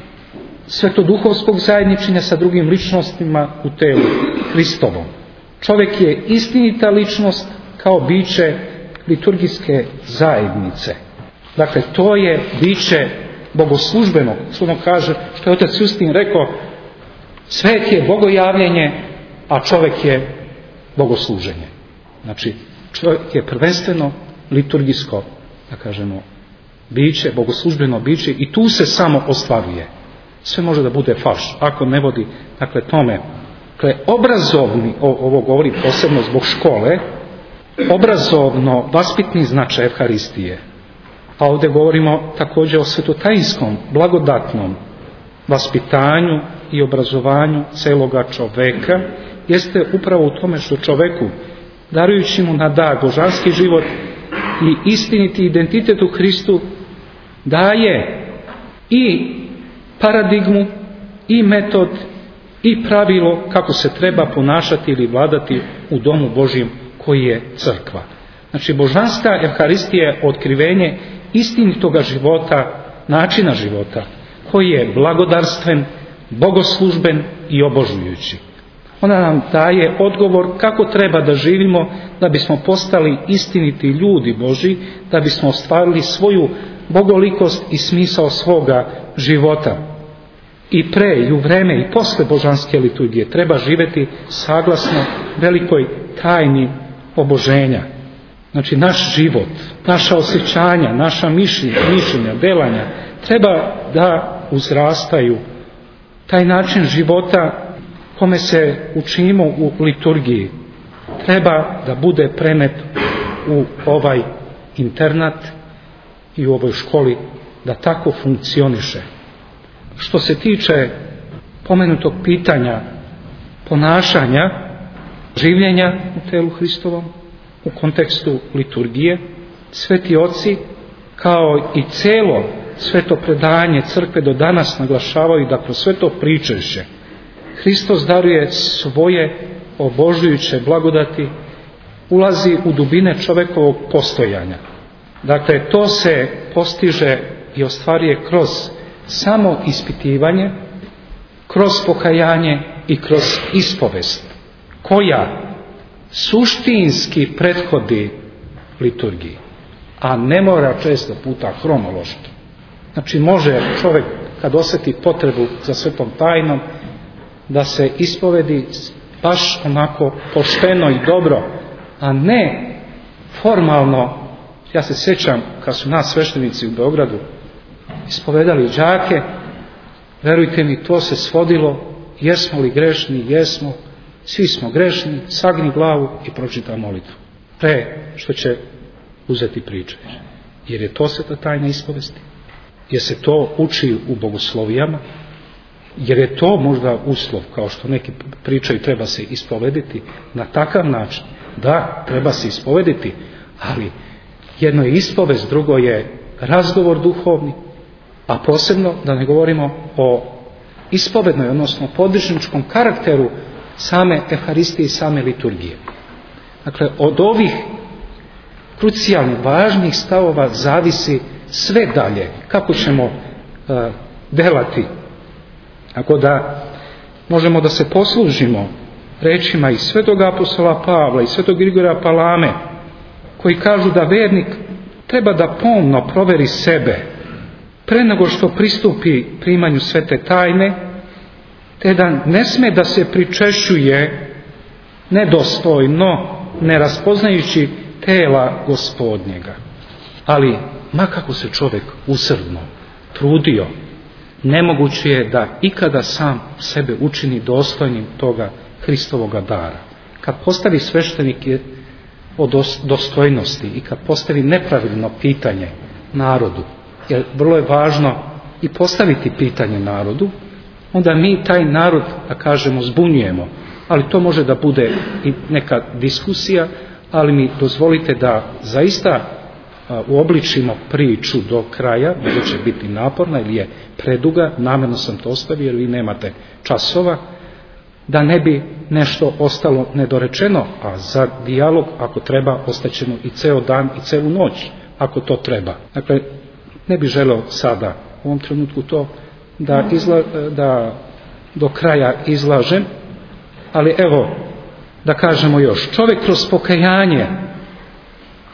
svetoduhovskog zajedničenja sa drugim ličnostima u telu Hristovom. Čovjek je istinita ličnost kao biće liturgijske zajednice. Dakle, to je biće bogoslužbeno. Slovno kaže, što je otac Justin rekao, svet je bogojavljenje, a čovjek je bogosluženje. Znači, čovjek je prvenstveno liturgijsko, da kažemo, biće, bogoslužbeno biće, i tu se samo ostvaruje. Sve može da bude falš, ako ne vodi, dakle, tome. Dakle, obrazovni, ovo govori posebno zbog škole, obrazovno vaspitni značaj Evharistije. A ovdje govorimo također o svetotajinskom, blagodatnom vaspitanju i obrazovanju celoga čoveka, jeste upravo u tome što čoveku, darujući mu na dar božanski život i istiniti identitet u Hristu, daje i paradigmu, i metod, i pravilo kako se treba ponašati ili vladati u domu Božjem koji je crkva. Znači, božanska Evharistija je otkrivenje istinitoga života, načina života, koji je blagodarstven, bogoslužben i obožujući. Ona nam daje odgovor kako treba da živimo da bismo postali istiniti ljudi Božji, da bismo ostvarili svoju bogolikost i smisao svoga života. I pre, i u vreme, i posle božanske liturgije treba živjeti saglasno velikoj tajni oboženja. Znači, naš život, naša osjećanja, naša mišljenja, delanja treba da uzrastaju. Taj način života kome se učimo u liturgiji treba da bude prenet u ovaj internat i u ovoj školi, da tako funkcioniše. Što se tiče pomenutog pitanja ponašanja, življenja u telu Hristovom, u kontekstu liturgije, sveti oci, kao i celo sveto predanje crkve do danas naglašavaju da kroz sve to pričajuće Hristos daruje svoje obožujuće blagodati, ulazi u dubine čovekovog postojanja. Dakle, to se postiže i ostvaruje kroz samo ispitivanje, kroz pokajanje i kroz ispovest, koja suštinski prethodi liturgiji, a ne mora često puta hronološki. Znači, može čovjek, kad osjeti potrebu za svetom tajnom, da se ispovedi baš onako pošteno i dobro, a ne formalno. Ja se sjećam kad su nas sveštenici u Beogradu ispovedali đake, verujte mi, to se svodilo: jesmo li grešni? Jesmo, svi smo grešni, sagni glavu i pročita molitvu, pre što će uzeti priče. Jer je to sveta tajna ispovesti, jer se to uči u bogoslovijama, jer je to možda uslov, kao što neki pričaju treba se ispovediti na takav način. Da, treba se ispovediti, ali jedno je ispovest, drugo je razgovor duhovni, a posebno da ne govorimo o ispovednoj, odnosno podružničkom karakteru same Evharistije i same liturgije. Dakle, od ovih krucijalnih, važnih stavova zavisi sve dalje kako ćemo delati. Tako da možemo da se poslužimo rečima i svetog apostola Pavla i svetog Grigorija Palame, koji kažu da vernik treba da pomno proveri sebe pre nego što pristupi primanju svete tajne, te da ne sme da se pričešćuje nedostojno, ne raspoznajući tela Gospodnjega. Ali, ma kako se čovjek usrdno trudio, nemoguće je da ikada sam sebe učini dostojnim toga Hristovoga dara. Kad postavi sveštenike o dostojnosti i kad postavi nepravilno pitanje narodu, jer vrlo je važno i postaviti pitanje narodu, onda mi taj narod, da kažemo, zbunjujemo. Ali to može da bude i neka diskusija, ali mi dozvolite da zaista uobličimo priču do kraja, da će biti naporna ili je preduga, namjerno sam to ostavio jer vi nemate časova, da ne bi nešto ostalo nedorečeno, a za dijalog, ako treba, ostaćemo i ceo dan i celu noć, ako to treba. Dakle, ne bih želeo sada u ovom trenutku to da do kraja izlažem, ali evo, da kažemo još, čovjek kroz pokajanje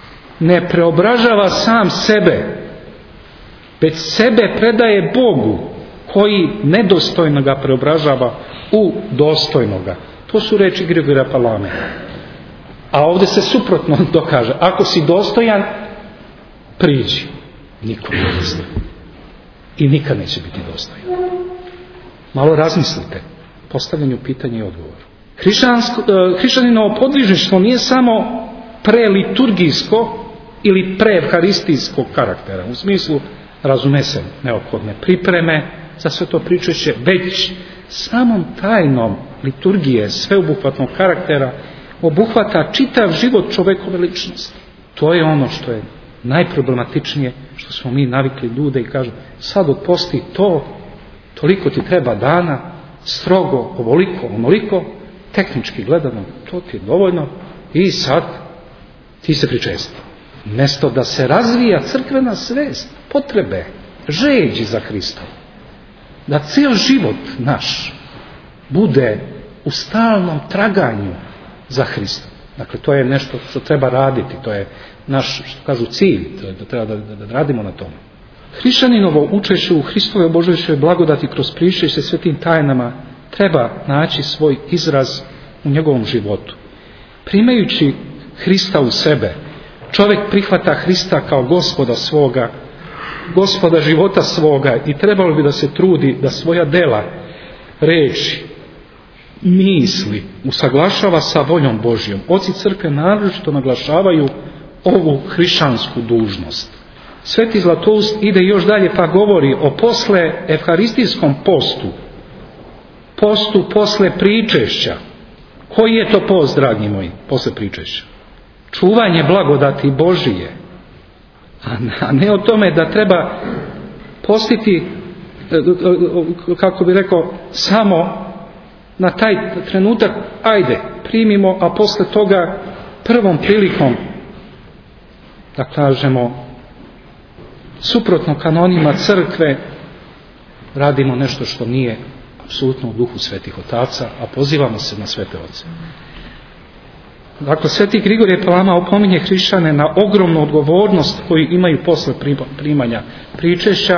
ne preobražava sam sebe, već sebe predaje Bogu koji nedostojno ga preobražava u dostojnoga. To su reči Grigorija Palame. A ovdje se suprotno dokaže. Ako si dostojan, priđi. Niko nije dostojan. I nikad neće biti dostojan. Malo razmislite. Postavljanju pitanja i odgovoru. Hrišćaninovo podvižništvo nije samo preliturgijsko ili preevharistijskog karaktera. U smislu, razume se, neophodne pripreme za sve to pričešće, već samom tajnom liturgije sveobuhvatnog karaktera obuhvata čitav život čovekove ličnosti. To je ono što je najproblematičnije, što smo mi navikli ljude i kažu sad otposti to, toliko ti treba dana, strogo, ovoliko, onoliko, tehnički gledano, to ti je dovoljno i sad ti se pričesti. Mjesto da se razvija crkvena svest, potrebe, žeđi za Hristom, da cijel život naš bude u stalnom traganju za Hristom. Dakle, to je nešto što treba raditi, to je naš, što kažu, cilj, to je da treba da radimo na tome. Hrišćaninovo učešće u Hristove Božjoj blagodati kroz pričešće svetim tajnama treba naći svoj izraz u njegovom životu. Primajući Hrista u sebe, čovjek prihvata Hrista kao gospoda svoga, gospoda života svoga i trebalo bi da se trudi da svoja dela, reči, misli usaglašava sa voljom Božjom. Oci crkve naročito naglašavaju ovu hrišćansku dužnost. Sveti Zlatoust ide još dalje pa govori o posle evharistijskom postu posle pričešća. Koji je to post, dragi moji, posle pričešća? Čuvanje blagodati Božije, a ne o tome da treba postiti, kako bi rekao, samo na taj trenutak, ajde, primimo, a posle toga prvom prilikom, da kažemo, suprotno kanonima crkve, radimo nešto što nije apsolutno u duhu svetih otaca, a pozivamo se na svete oce. Dakle, sveti Grigorije Palama opominje hrišćane na ogromnu odgovornost koju imaju posle primanja pričešća.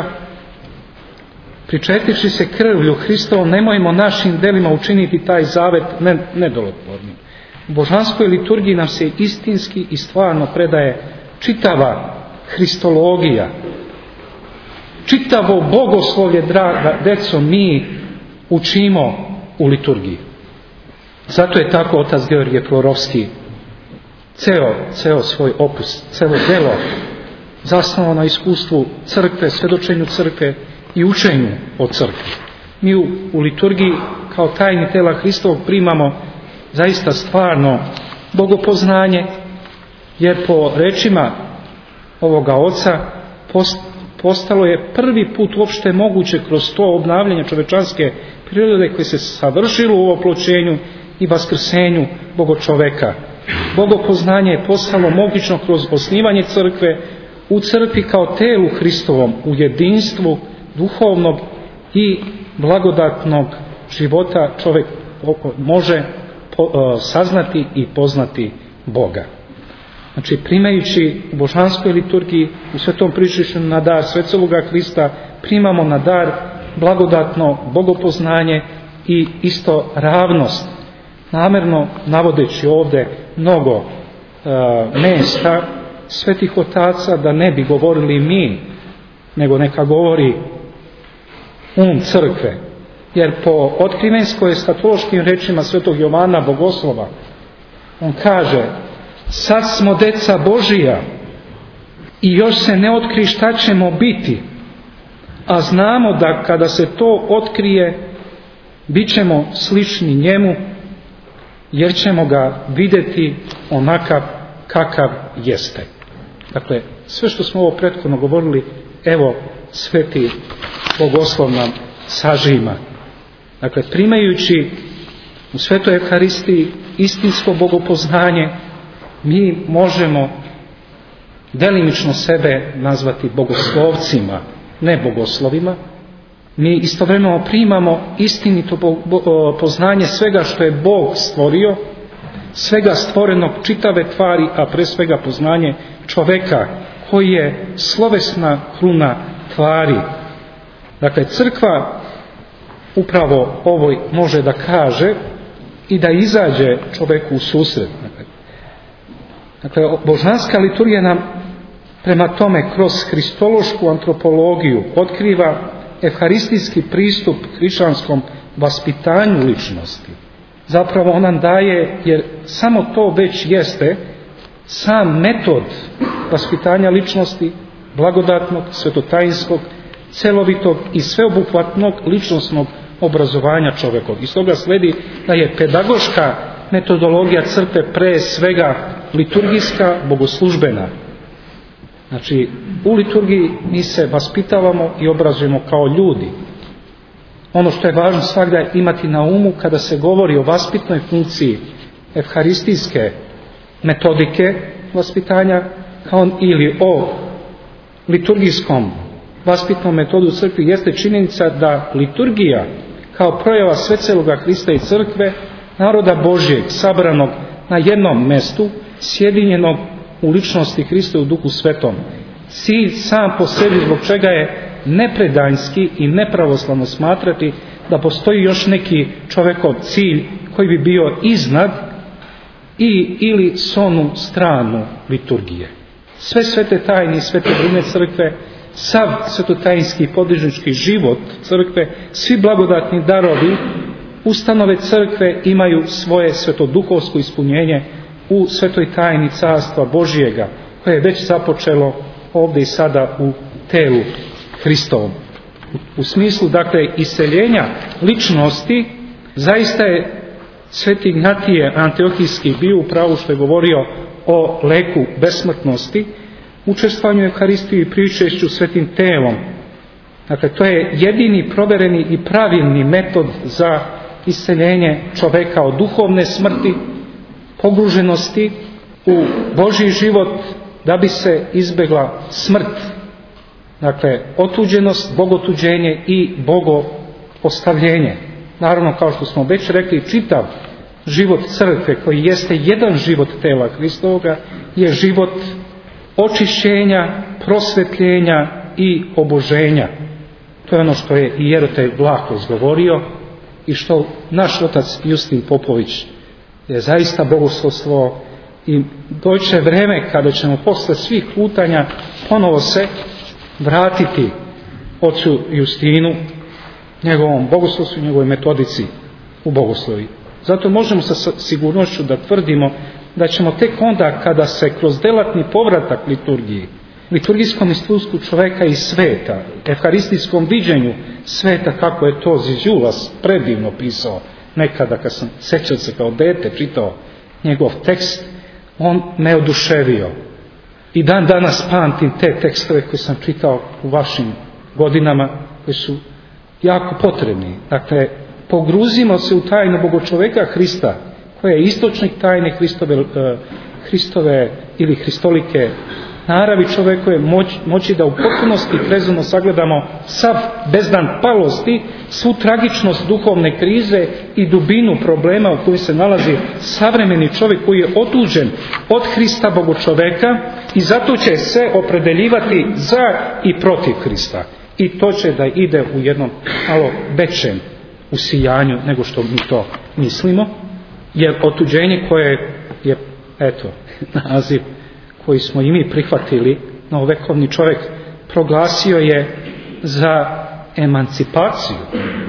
Pričestivši se krvlju Hristovom, nemojmo našim delima učiniti taj zavet nedjelotvornim. U božanskoj liturgiji nam se istinski i stvarno predaje čitava hristologija, čitavo bogoslovlje, draga deco, mi učimo u liturgiji. Zato je tako otac Georgije Florovski ceo svoj opus, celo delo zasnovano na iskustvu crkve, svjedočenju crkve i učenju o crkvi. Mi u liturgiji kao tajni tela Hristovog primamo zaista stvarno bogopoznanje, jer po rečima ovoga oca postalo je prvi put uopšte moguće kroz to obnavljanje čovečanske prirode koje se savršilo u oploćenju i vaskrsenju Bogočoveka. Bogopoznanje je postalo mogućno kroz osnivanje crkve u crkvi kao telu Hristovom, u jedinstvu duhovnog i blagodatnog života čovjek može saznati i poznati Boga. Znači, primajući u božanskoj liturgiji u svetom pričešću na dar sveceloga Hrista, primamo na dar blagodatno bogopoznanje i isto ravnost, namjerno navodeći ovdje mnogo mjesta svetih otaca, da ne bi govorili mi, nego neka govori crkve. Jer po otkrivenskoj eskatološkim rečima svetog Jovana Bogoslova, on kaže: sad smo deca Božija i još se ne otkri šta ćemo biti, a znamo da kada se to otkrije, bit ćemo slični njemu, jer ćemo ga vidjeti onakav kakav jeste. Dakle, sve što smo ovo prethodno govorili, evo sveti Bogoslov nam sažima. Dakle, primajući u svetoj Evharistiji istinsko bogopoznanje, mi možemo delimično sebe nazvati bogoslovcima, ne bogoslovima. Mi istovremeno primamo istinito poznanje svega što je Bog stvorio, svega stvorenog, čitave tvari, a pre svega poznanje čoveka koji je slovesna kruna tvari. Dakle, crkva upravo ovoj može da kaže i da izađe čoveku u susret. Dakle, božanska liturgija nam prema tome kroz kristološku antropologiju otkriva evharistijski pristup hrišćanskom vaspitanju ličnosti. Zapravo on nam daje, jer samo to već jeste sam metod vaspitanja ličnosti, blagodatnog, svetotajinskog, celovitog i sveobuhvatnog ličnosnog obrazovanja čovjekog. Iz toga sledi da je pedagoška metodologija crkve pre svega liturgijska, bogoslužbena. Znači, u liturgiji mi se vaspitavamo i obrazujemo kao ljudi. Ono što je važno svakda imati na umu kada se govori o vaspitnoj funkciji evharistijske metodike vaspitanja ili o liturgijskom vaspitnom metodu crkvi jeste činjenica da liturgija kao projava sveceloga Hrista i crkve, naroda Božjeg sabranog na jednom mestu, sjedinjenog u ličnosti Hrista u Duhu Svetom. Cilj sam po sebi, zbog čega je nepredanjski i nepravoslavno smatrati da postoji još neki čovekov cilj koji bi bio iznad ili s onu stranu liturgije. Sve svete tajne i svete brine crkve, sav svetotajinski i podvižnički život crkve, svi blagodatni darovi, ustanove crkve imaju svoje svetoduhovsko ispunjenje u svetoj tajni carstva Božjega, koje je već započelo ovdje i sada u telu Hristovom. U smislu, dakle, iseljenja ličnosti, zaista je sveti Ignatije Antiohijski bio u pravu što je govorio o leku besmrtnosti, učestvovanju u Euharistiji i pričešću svetim telom. Dakle, to je jedini provereni i pravilni metod za iseljenje čoveka od duhovne smrti, pogruženosti u Božji život, da bi se izbjegla smrt. Dakle, otuđenost, bogotuđenje i bogopostavljenje. Naravno, kao što smo već rekli, čitav život crkve, koji jeste jedan život tela Hristovoga, je život očišćenja, prosvetljenja i oboženja. To je ono što je i Jerotej Vlahos govorio i što naš otac Justin Popović je zaista bogoslovstvo, i doće vreme kada ćemo posle svih lutanja ponovo se vratiti ocu Justinu, njegovom bogoslovstvu, njegovoj metodici u bogoslovi. Zato možemo sa sigurnošću da tvrdimo da ćemo tek onda kada se kroz delatni povratak liturgiji, liturgijskom iskustvu čoveka i sveta, evharistijskom viđenju sveta, kako je to Ziđulas predivno pisao nekada kad sam, sećam se kao dete, čitao njegov tekst, on me oduševio. I dan danas pamtim te tekstove koje sam čitao u vašim godinama, koji su jako potrebni. Dakle, pogruzimo se u tajnu bogočoveka Hrista, koja je istočnik tajne Hristove ili hristolike naravi čovekove, moći da u potpunosti trezveno sagledamo sav bezdan palosti, svu tragičnost duhovne krize i dubinu problema u kojoj se nalazi savremeni čovjek koji je otuđen od Hrista bogočoveka i zato će se opredeljivati za i protiv Hrista. I to će da ide u jednom malo većem usijanju nego što mi to mislimo, jer otuđenje koje je, eto, naziv koji smo i mi prihvatili, novovekovni čovjek proglasio je za emancipaciju.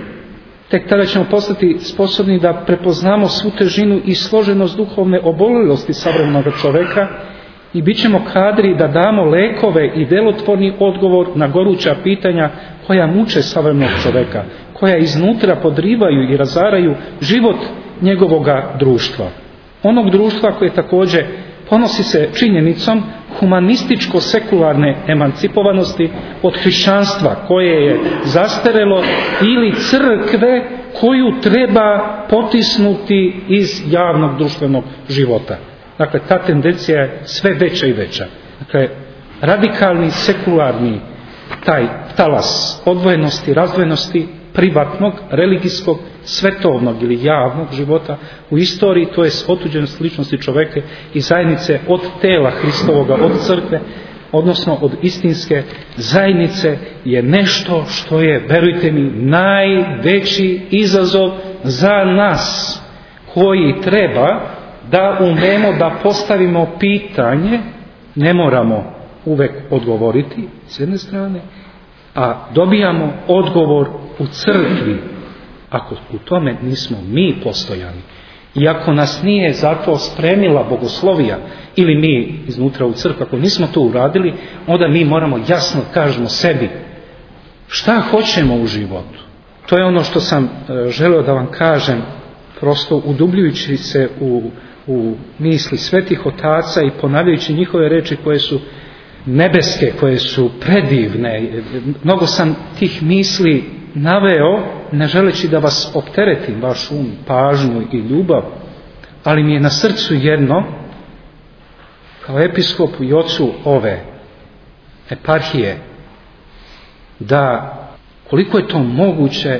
Tek tada ćemo postati sposobni da prepoznamo svu težinu i složenost duhovne oboljelosti savremenog čovjeka i bit ćemo kadri da damo lekove i delotvorni odgovor na goruća pitanja koja muče savremenog čovjeka, koja iznutra podrivaju i razaraju život njegovoga društva. Onog društva koje također ponosi se činjenicom humanističko-sekularne emancipovanosti od hrišćanstva koje je zastarelo ili crkve koju treba potisnuti iz javnog društvenog života. Dakle, ta tendencija je sve veća i veća. Dakle, radikalni, sekularni taj talas odvojenosti, razdvojenosti privatnog, religijskog, svetovnog ili javnog života u istoriji, to je otuđenost ličnosti čovjeka i zajednice od tela Hristovoga, od crkve, odnosno od istinske zajednice, je nešto što je, verujte mi, najveći izazov za nas koji treba da umemo da postavimo pitanje. Ne moramo uvek odgovoriti s jedne strane, a dobijamo odgovor u crkvi ako u tome nismo mi postojani. I ako nas nije zato spremila bogoslovija ili mi iznutra u crkvi, ako nismo to uradili, onda mi moramo jasno kažemo sebi šta hoćemo u životu. To je ono što sam želeo da vam kažem, prosto udubljujući se u misli svetih otaca i ponavljajući njihove reči koje su nebeske, koje su predivne. Mnogo sam tih misli naveo, ne želeći da vas opteretim, vaš um, pažnju i ljubav, ali mi je na srcu jedno, kao episkopu i ocu ove eparhije, da koliko je to moguće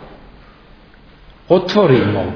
otvorimo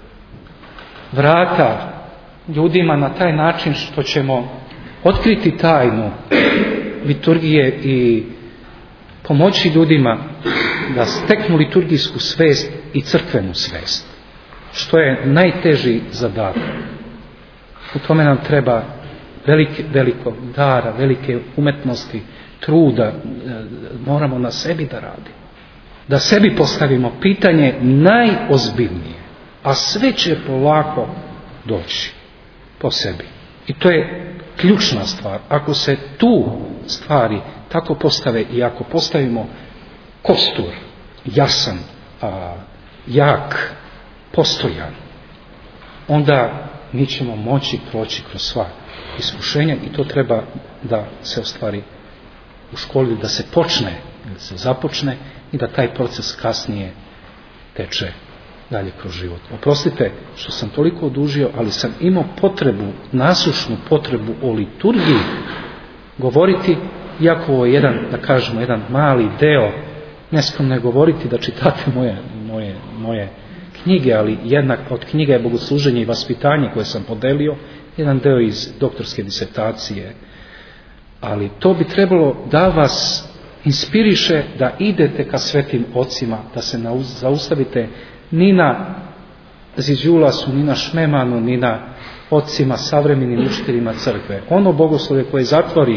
vrata ljudima na taj način što ćemo otkriti tajnu liturgije i pomoći ljudima da steknu liturgijsku svest i crkvenu svest, što je najteži zadatak. U tome nam treba veliko dara, velike umetnosti, truda, moramo na sebi da radimo. Da sebi postavimo pitanje najozbiljnije, a sve će polako doći po sebi. I to je ključna stvar. Ako se tu stvari tako postave i ako postavimo kostur, jasan, jak, postojan, onda mi ćemo moći proći kroz sva iskušenja i to treba da se ostvari u školi, da se počne, da se započne i da taj proces kasnije teče dalje kroz život. Oprostite što sam toliko odužio, ali sam imao potrebu, nasušnu potrebu o liturgiji govoriti, iako ovo je jedan, da kažemo, jedan mali deo, neskromno je govoriti da čitate moje knjige, ali jedna od knjiga je Bogosluženje i vaspitanje koje sam podelio, jedan deo iz doktorske disertacije, ali to bi trebalo da vas inspiriše da idete ka svetim ocima, da se zaustavite ni na Ziđulasu, ni na Šmemanu, ni na ocima savremenim učiteljima crkve. Ono bogoslovje koje zatvori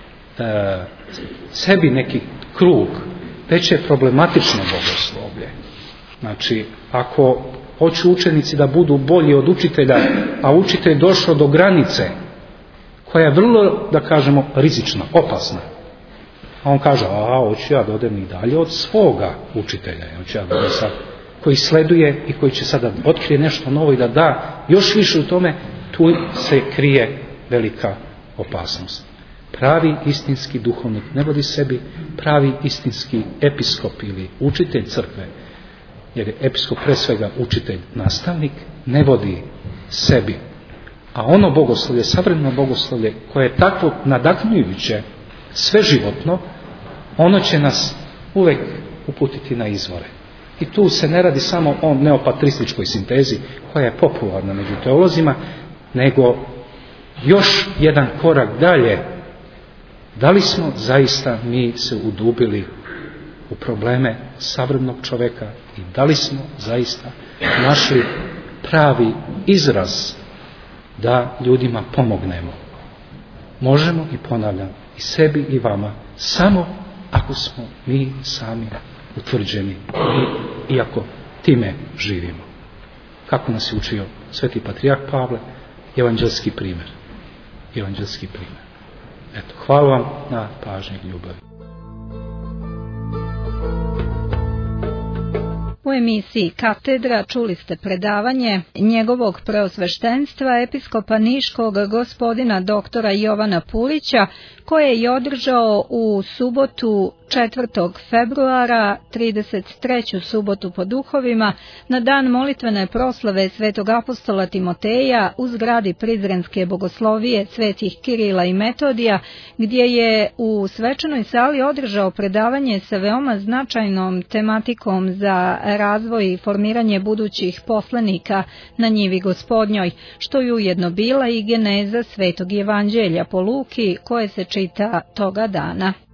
sebi neki krug, već je problematično bogoslovlje. Znači, ako hoću učenici da budu bolji od učitelja, a učitelj došao do granice koja je vrlo, da kažemo, rizična, opasna, a on kaže, hoću ja da odem i dalje od svoga učitelja, hoću ja da sad, koji sleduje i koji će sada otkrije nešto novo i da da još više u tome, tu se krije velika opasnost. Pravi istinski duhovnik ne vodi sebi, pravi istinski episkop ili učitelj crkve, jer je episkop pre svega učitelj, nastavnik, ne vodi sebi. A ono bogoslovlje, savremeno bogoslovlje, koje je tako nadahnjujuće, sveživotno, ono će nas uvek uputiti na izvore. I tu se ne radi samo o neopatrističkoj sintezi, koja je popularna među teolozima, nego još jedan korak dalje. Da li smo zaista mi se udubili u probleme savremenog čoveka i da li smo zaista našli pravi izraz da ljudima pomognemo? Možemo, i ponavljam, i sebi i vama, samo ako smo mi sami utvrđeni i ako time živimo. Kako nas je učio sveti patrijarh Pavle, evanđelski primjer. Eto, hvala vam na pažnji i ljubavi. U emisiji Katedra čuli ste predavanje njegovog preosveštenstva episkopa Niškog gospodina doktora Jovana Pulića, koje je održao u subotu 4. februara, 33. subotu po duhovima, na dan molitvene proslave svetog apostola Timoteja u zgradi Prizrenske bogoslovije svetih Kirila i Metodija, gdje je u svečanoj sali održao predavanje sa veoma značajnom tematikom za razvoj i formiranje budućih poslanika na njivi Gospodnjoj, što je ujedno bila i geneza svetog evanđelja po Luki, koje se čita toga dana.